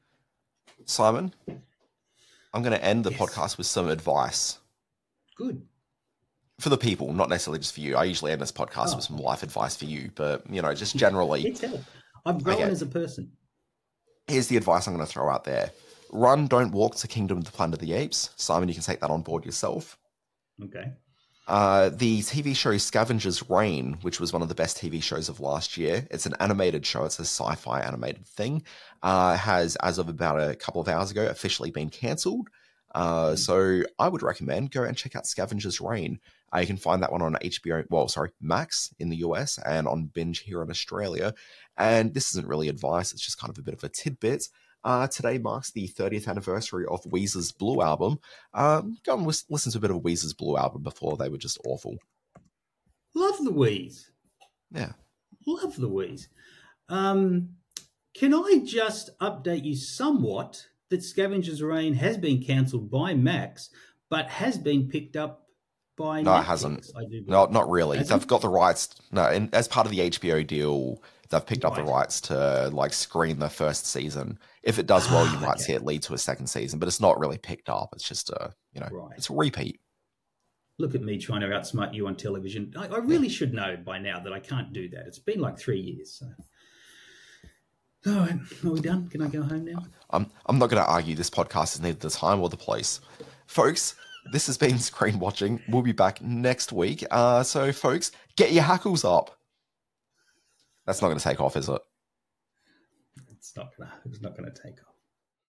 Simon, I'm going to end the Yes. podcast with some advice. Good. For the people, not necessarily just for you. I usually end this podcast Oh. with some life advice for you, but, you know, just generally. It's help. I've grown Okay. as a person. Here's the advice I'm going to throw out there. Run, don't walk to Kingdom of the Planet of the Apes. Simon, you can take that on board yourself. Okay. Uh, the T V show Scavenger's Reign, which was one of the best T V shows of last year. It's an animated show. It's a sci-fi animated thing. Uh, has, as of about a couple of hours ago, officially been cancelled. Uh, so I would recommend go and check out Scavenger's Reign. Uh, you can find that one on H B O, well, sorry, Max in the U S and on Binge here in Australia. And this isn't really advice. It's just kind of a bit of a tidbit. Uh, today marks the thirtieth anniversary of Weezer's Blue album. Um, go and lis- listen to a bit of Weezer's Blue album before they were just awful. Love the Wheeze. Yeah. Love the Wheeze. Um, can I just update you somewhat that Scavenger's Reign has been cancelled by Max, but has been picked up by No, Netflix, it hasn't. I do believe. No, not really. Hasn't? They've got the rights. No, and as part of the H B O deal, they've picked up the Right. rights to like screen the first season. If it does well, you Ah, might okay. see it lead to a second season, but it's not really picked up. It's just a, you know, Right. it's a repeat. Look at me trying to outsmart you on television. I, I really should know by now that I can't do that. It's been like three years. So. All right, are we done? Can I go home now? I'm, I'm not going to argue this podcast is neither the time or the place. Folks, this has been Screen Watching. We'll be back next week. Uh, so, folks, get your hackles up. That's not going to take off, is it? It's not gonna. It's not gonna take off.